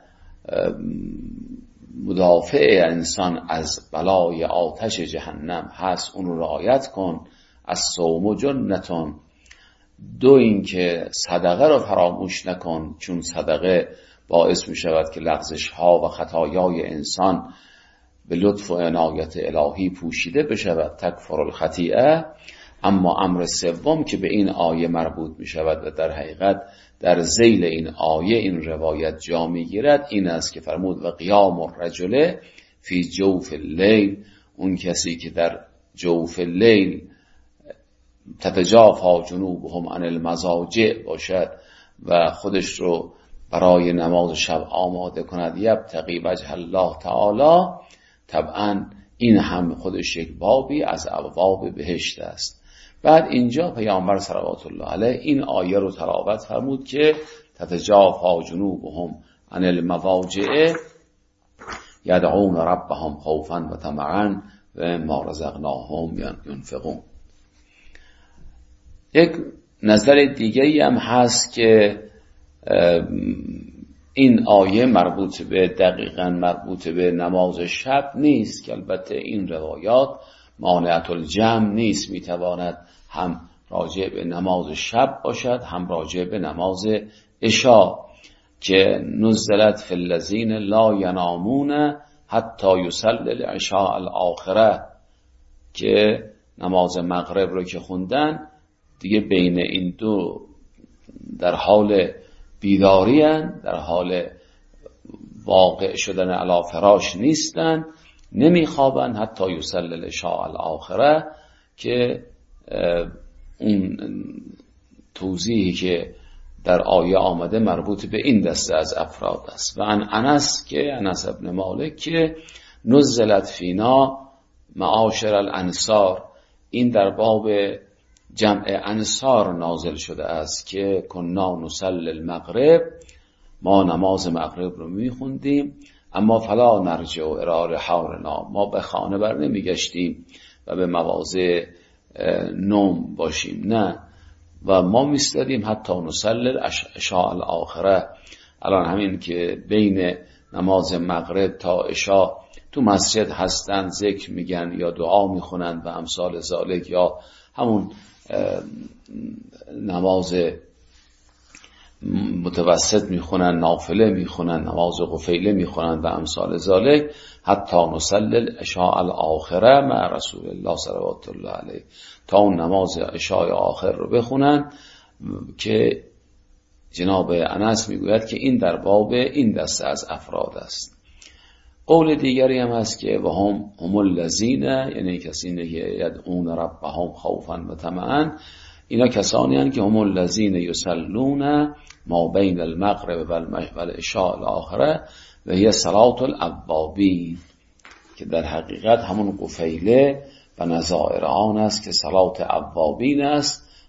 مدافع انسان از بلای آتش جهنم هست، اون رو رعایت کن. الصوم جنة. دو، این که صدقه رو فراموش نکن، چون صدقه باعث می شود که لغزش ها و خطایای انسان به لطف و عنایت الهی پوشیده بشود، تکفر الخطیئه. اما امر سوم که به این آیه مربوط می شود و در حقیقت در ذیل این آیه این روایت جا می گیرد، این است که فرمود و قیام الرجل فی جوف اللیل، اون کسی که در جوف اللیل تتجافا جنوبهم عن المضاجع باشد و خودش رو برای نماز شب آماده کند، یبتغی وجه الله تعالی، طبعا این هم خودش یک بابی از ابواب بهشت است. بعد اینجا پیامبر صلوات الله علیه این آیه رو تلاوت فرمود که تتجافا جنوبهم عن المضاجع یدعون ربهم خوفا و طمعا و ما رزقناهم ینفقون. یک نظر دیگری هم هست که این آیه مربوط به دقیقاً مربوط به نماز شب نیست، که البته این روایات مانعت الجمع نیست، میتواند هم راجع به نماز شب باشد هم راجع به نماز عشاء، که نزلت فی الذین لا ینامون حتی یصلی العشاء الاخره، که نماز مغرب رو که خوندن دیگه بین این دو در حال بیداری هستند، در حال واقع شدن علی فراش نیستن، نمیخوابن حتی یصلی العشاء الاخره، که اون توضیحی که در آیه آمده مربوط به این دسته از افراد است. و ان انس که انس ابن مالک که نزلت فینا معاشر الانصار، این در باب جمع انصار نازل شده است که کنا نصلی المغرب، ما نماز مغرب رو میخوندیم، اما فلا نرجع الی رحالنا، ما به خانه بر نمیگشتیم و به مواضع نوم باشیم، نه، و ما میستدیم حتی نصلی العشاء الاخره. الان همین که بین نماز مغرب تا عشاء تو مسجد هستن، ذکر میگن یا دعا میخونن و امثال ذالک، یا همون نماز متوسط میخونن، نافله میخونن، نماز غفیله میخونن و امثال ذالک، حتی نصلی العشاء الاخره مع رسول الله صلوات الله علیه، تا اون نماز عشاء آخر رو بخونن، که جناب انس میگوید که این در باب این دسته از افراد است. قول دیگری هم هست که و هم هم الذین، یعنی کسی که یدعون ربهم خوفا و طمعا، اینا کسانی هستند که هم الذین یصلون ما بین المغرب و العشاء الاخره و هی صلات الاوابین، که در حقیقت همون قفیله و نظائر آن است که صلات اوابین است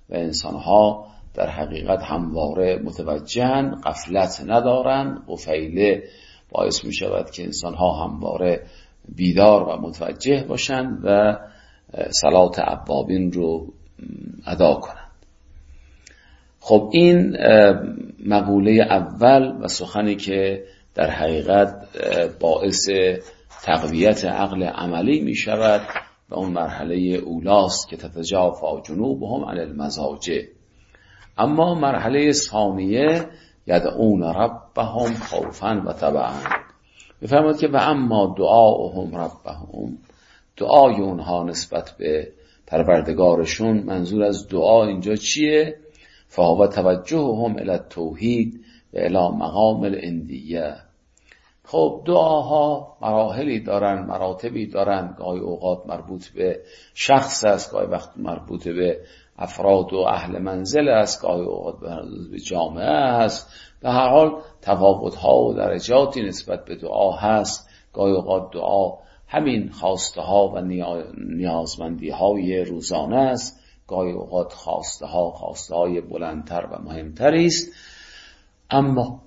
و انسانها در حقیقت همواره متوجهن، غفلت ندارن. غفیله باعث می شود که انسانها همواره بیدار و متوجه باشند و صلات اوابین رو ادا کنند. خب این مقوله اول و سخنی که در حقیقت باعث تقویت عقل عملی می شود و اون مرحله اولاست که تتجافا جنوبهم عن المضاجع. اما مرحله ثانیه یدعون ربهم خوفا و طمعا، می‌فرماید که و اما دعاهم ربهم، دعای اونها نسبت به پروردگارشون، منظور از دعا اینجا چیه؟ فهو توجههم الی التوحید و الی مقام الاندیه. خب دعاها مراحلی دارن، مراتبی دارن، گاهی اوقات مربوط به شخص است، گاهی وقت مربوط به افراد و اهل منزل است، گاهی اوقات به جامعه است. به هر حال تفاوت‌ها و درجاتی نسبت به دعا هست. گاهی اوقات دعا همین خواسته ها و نیازمندی های روزانه است، گاهی اوقات خواسته ها خواسته های بلندتر و مهمتری است. اما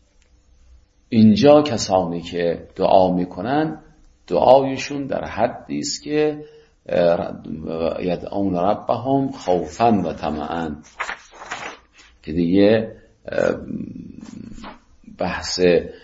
اینجا کسانی که دعا میکنن دعایشون در حدی است که یدعون ربهم خوفا و طمعا، که دیگه بحث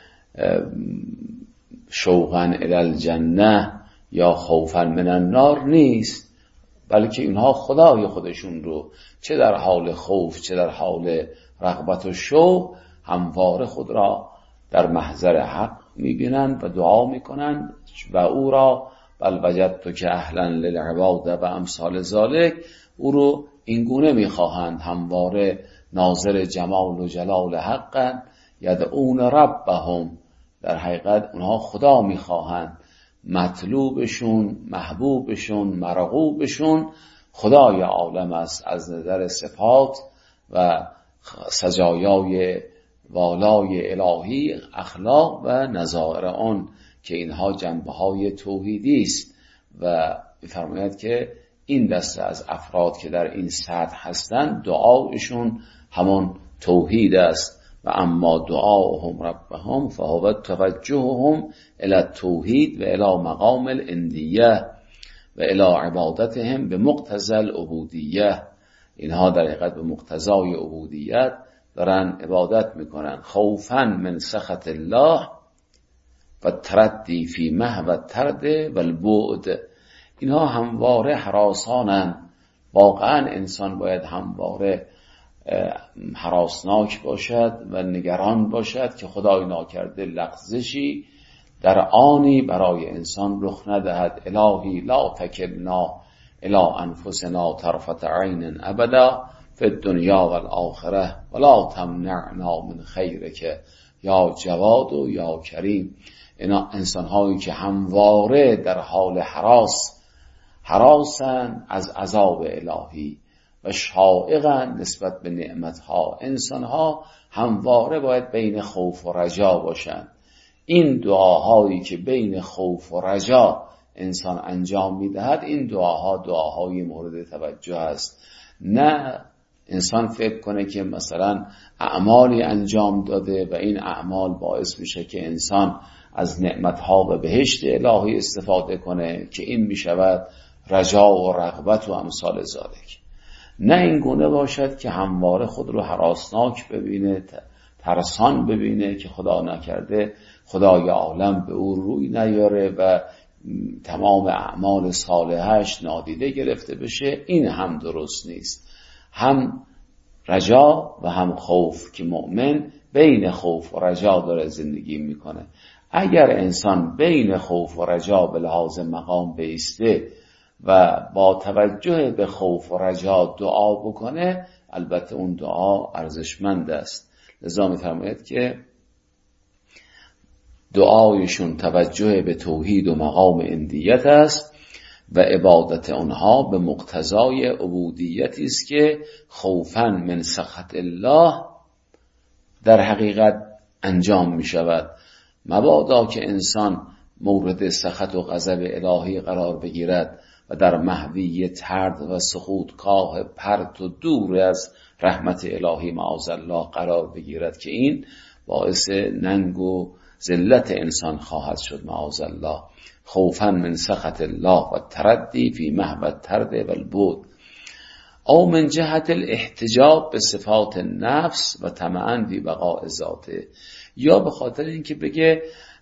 شوقا الی الجنه یا خوفا من النار نیست، بلکه اینها خدای خودشون رو چه در حال خوف چه در حال رغبت و شوق همواره خود را در محضر حق میبینن و دعا میکنن و او را بل وجدت که اهلا للعباده و امثال ذالک، او رو اینگونه میخواهند، همواره ناظر جمال و جلال حقا. یدعون ربهم، در حقیقت اونها خدا میخواهند، مطلوبشون محبوبشون مرغوبشون خدای عالم است از نظر صفات و سجایای والای الهی، اخلاق و نظائر آن که اینها جنبه های توحیدی است. و می‌فرماید که این دسته از افراد که در این سطح هستند دعایشون همان توحید است. و اما دعاهم ربهم فهو توجههم الی التوحید و الی مقام الاندیه و الی عبادتهم به مقتضی العبودیه. اینها در حقیقت به مقتضای عبودیت دارن عبادت میکنن، خوفا من سخط الله و تردی فی محو الترد و البعد. اینها همواره هراسانن. واقعا انسان باید همواره هراسناک باشد و نگران باشد که خدای ناکرده لغزشی در آنی برای انسان رخ ندهد. الهی لا تکلنا الی انفسنا طرفة عین ابدا فی الدنیا و الاخره ولا تمنعنا من خیرک یا جواد و یا کریم. اینا انسان هایی که همواره در حال هراس هراسن از عذاب الهی و شائقن نسبت به نعمتها. انسان ها همواره باید بین خوف و رجا باشند. این دعاهایی که بین خوف و رجا انسان انجام میدهد، این دعاها دعاهای مورد توجه است. نه انسان فکر کنه که مثلا اعمالی انجام داده و این اعمال باعث میشه که انسان از نعمتها و بهشت الهی استفاده کنه که این میشود رجا و رغبت و امثال ذالک. نه این گونه باشد که همواره خود رو هراسناک ببینه، ترسان ببینه که خدا نکرده خدای عالم به او روی نیاره و تمام اعمال صالحش نادیده گرفته بشه. این هم درست نیست. هم رجا و هم خوف، که مؤمن بین خوف و رجا داره زندگی میکنه. اگر انسان بین خوف و رجا به لحاظ مقام بایسته و با توجه به خوف و رجا دعا بکنه، البته اون دعا ارزشمند است. لذا می‌فرماید که دعایشون توجه به توحید و مقام اندیت است و عبادت اونها به مقتضای عبودیتی است که خوفاً من سخط الله در حقیقت انجام می شود. مبادا که انسان مورد سخط و غضب الهی قرار بگیرد و در محوی ترد و سقوطگاه پرت و دور از رحمت الهی معاذالله قرار بگیرد که این باعث ننگ و ذلت انسان خواهد شد معاذالله. خوفا من سخط الله و تردی فی محو الترد و البعد، او من جهت الاحتجاب به صفات نفس و طمعا فی بقاء ذاته، یا به خاطر اینکه بگه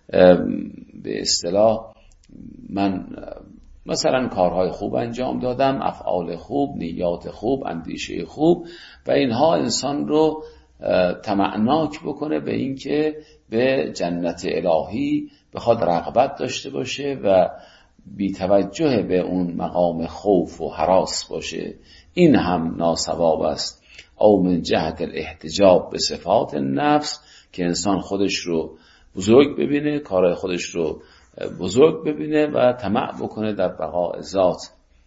به اصطلاح من مثلا کارهای خوب انجام دادم، افعال خوب، نیات خوب، اندیشه خوب، و اینها انسان رو طمعناک بکنه به اینکه به جنت الهی بخواد رغبت داشته باشه و بی توجه به اون مقام خوف و هراس باشه. این هم ناصواب است. او من جهت الاحتجاب به صفات نفس، که انسان خودش رو بزرگ ببینه، کار خودش رو بزرگ ببینه و طمع بکنه در بقاء ذات.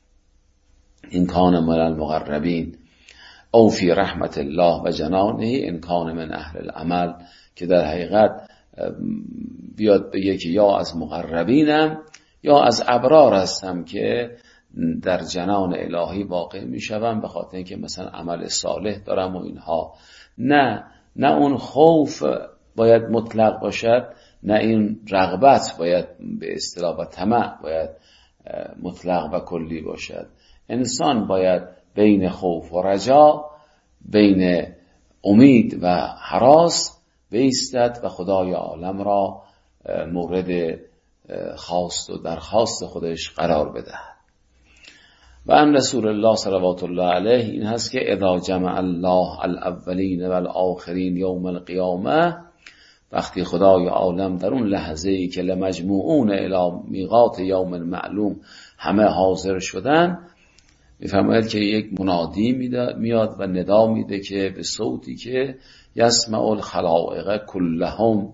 این کان من المقربین او فی رحمت الله و جنانه این کان من اهل العمل، که در حقیقت بیاد بگه که یا از مقربینم یا از ابرار هستم که در جنان الهی واقع می شوم به خاطر اینکه مثلا عمل صالح دارم و اینها. نه نه اون خوف باید مطلق باشد، نه این رغبت باید به اصطلاح و طمع باید مطلق و کلی باشد. انسان باید بین خوف و رجا، بین امید و هراس بایستد و خدای عالم را مورد خواست و درخواست خودش قرار بدهد. و ان رسول الله صلوات الله علیه این هست که اذا جمع الله الاولین و الاخرین یوم القیامه، وقتی خدای عالم در اون لحظه ای که لمجموعون الی میقات یوم معلوم همه حاضر شدن، میفرماید که یک منادی میاد و ندا میده که به صوتی که یسمع الخلائق کلهم،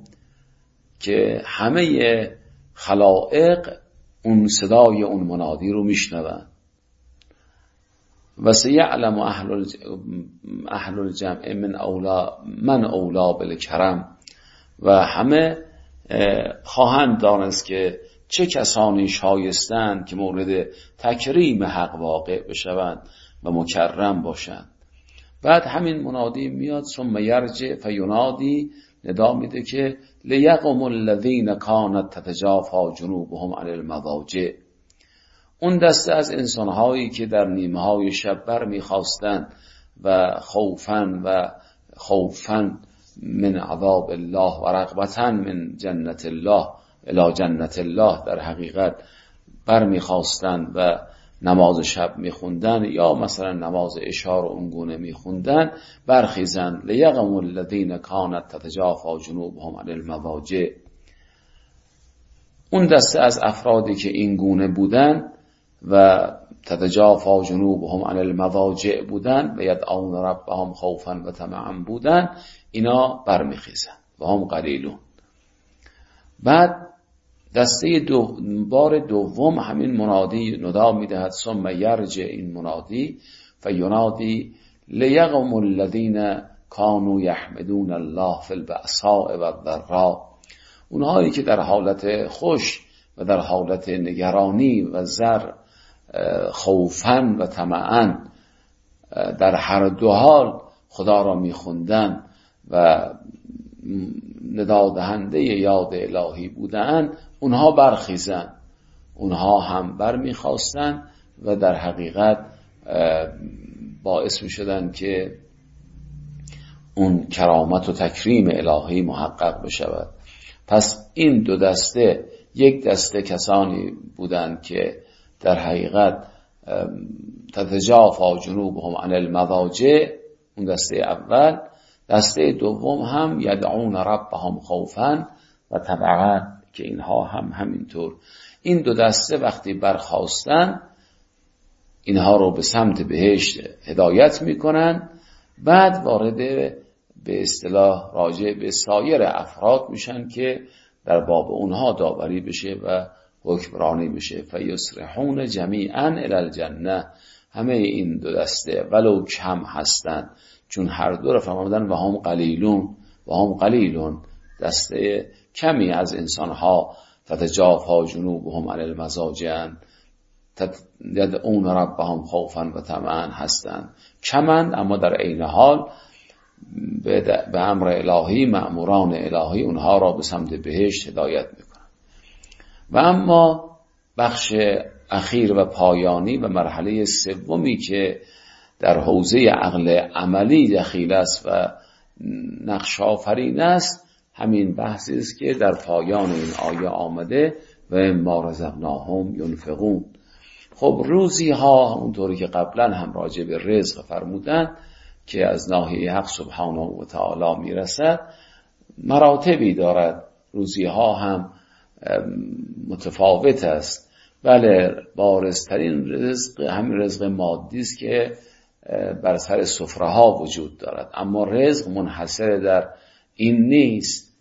که همه خلائق اون صدای اون منادی رو میشنون. و سیعلم اهل اهل الجمع من اولا من اولا بالکرم، و همه خواهند دانست که چه کسانی شایستند که مورد تکریم حق واقع بشوند و مکرم باشند. بعد همین منادی میاد ثم یرجع فینادی، ندا میده که لیقم الذین کانت تتجافا جنوبهم عن المضاجع، اون دسته از انسانهایی که در نیمه های شب بر میخواستند و خوفن و خوفن من عذاب الله و رغبتن من جنت الله الی جنت الله، در حقیقت بر میخواستند و نماز شب میخوندن یا مثلا نماز عشا رو اونگونه میخوندن، برخیزن لیقم الذین کانت تتجافا جنوبهم عن المضاجع. اون دسته از افرادی که این گونه بودن و تتجافا جنوبهم عن المضاجع بودن و یدعون ربهم خوفا و طمعا بودن، اینا برمیخیزن و هم قلیلون. بعد دسته دو بار دوم همین منادی ندا میدهد ثم یرجع، این منادی فینادی لیقم الذین کانوا یحمدون الله فی البأساء و الضراء، اونهایی که در حالت خوش و در حالت نگرانی و زر خوفن و طمعا در هر دو حال خدا را میخوندن و ندادهنده یاد الهی بودن، اونها برخیزن، اونها هم بر میخواستن و در حقیقت باعث میشدن که اون کرامت و تکریم الهی محقق بشود. پس این دو دسته، یک دسته کسانی بودند که در حقیقت تتجافا جنوبهم عن المضاجع، اون دسته اول. دسته دوم هم یدعون ربهم خوفا و طمعا، که اینها هم همینطور. این دو دسته وقتی برخاستن اینها رو به سمت بهشت هدایت میکنن، بعد وارد به اصطلاح راجع به سایر افراد میشن که در باب اونها داوری بشه و حکمرانی بشه. فیسرحون جمیعا الی الجنه، همه این دو دسته ولو کم هستن، چون هر دو رو فرمودن و هم قلیلون و هم قلیلون، دسته کمی از انسانها تتجافا جنوبهم عن المضاجع، یدعون ربهم خوفا و طمعا هستند، کمند اما در عین حال به امر الهی، مأموران الهی اونها را به سمت بهشت هدایت میکنند. و اما بخش اخیر و پایانی و مرحله سومی که در حوزه عقل عملی دخیل است و نقش آفرین است، همین بحثی است که در پایان این آیه آمده و ما رزقناهم ینفقون. خب روزی ها اونطوری که قبلا هم راجع به رزق فرمودن که از ناحیه حق سبحانه و تعالی میرسد، مراتبی دارد. روزی ها هم متفاوت است. بله، بارزترین رزق همین رزق مادی است که بر سر سفره ها وجود دارد، اما رزق منحصر در این نیست،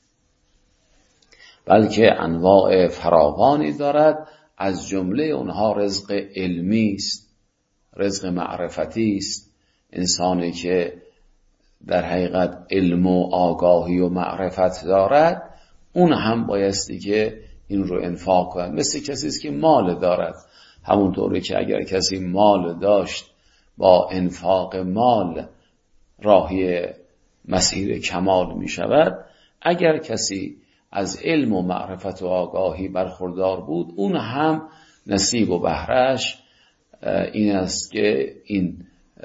بلکه انواع فراوانی دارد. از جمله اونها رزق علمی است، رزق معرفتی است. انسانی که در حقیقت علم و آگاهی و معرفت دارد، اون هم بایستی که این رو انفاق کند. مثل کسی است که مال دارد، همونطوری که اگر کسی مال داشت با انفاق مال راهی مسیر کمال می شود، اگر کسی از علم و معرفت و آگاهی برخوردار بود، اون هم نصیب و بهره‌اش این است که این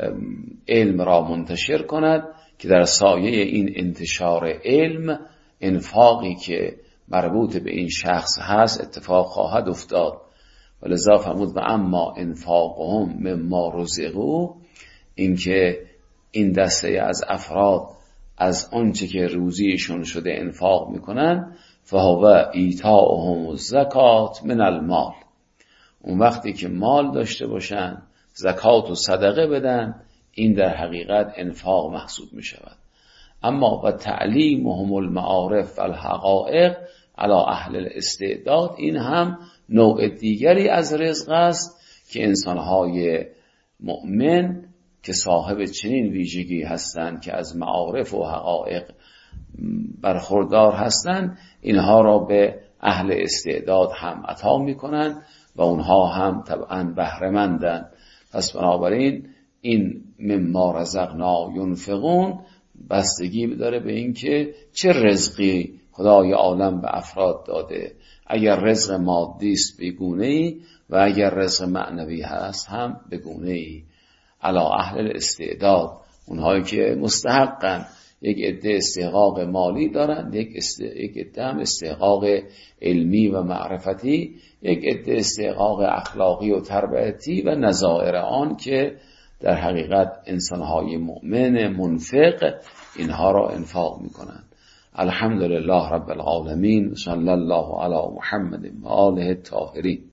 علم را منتشر کند که در سایه این انتشار علم انفاقی که مربوط به این شخص هست اتفاق خواهد افتاد. ولذا فرمود و اما انفاقهم مما رزقوا، این که این دسته از افراد از آنچه که روزیشون شده انفاق میکنن، فهو ایتاؤهم الزکات من المال، اون وقتی که مال داشته باشن زکات و صدقه بدن، این در حقیقت انفاق محسوب می شود. اما و تعلیمهم المعارف و الحقائق علی اهل الاستعداد، این هم نوع دیگری از رزق است که انسانهای مؤمن که صاحب چنین ویژگی هستند که از معارف و حقائق برخوردار هستند، اینها را به اهل استعداد هم عطا می کنند و اونها هم طبعا بهره‌مندند. پس بنابراین این مما رزقنا ینفقون بستگی داره به این که چه رزقی خدای عالم به افراد داده. اگر رزق مادی است به گونه‌ای و اگر رزق معنوی هست هم به گونه‌ای. علی اهل الاستعداد، اونهایی که مستحقن، یک عده استحقاق مالی دارند، یک است... یک عده هم استحقاق علمی و معرفتی، یک عده استحقاق اخلاقی و تربیتی و نظائر آن که در حقیقت انسانهای مؤمن منفق اینها را انفاق میکنند. الحمدلله رب العالمین، صلی الله علی محمد و آله الطاهرین.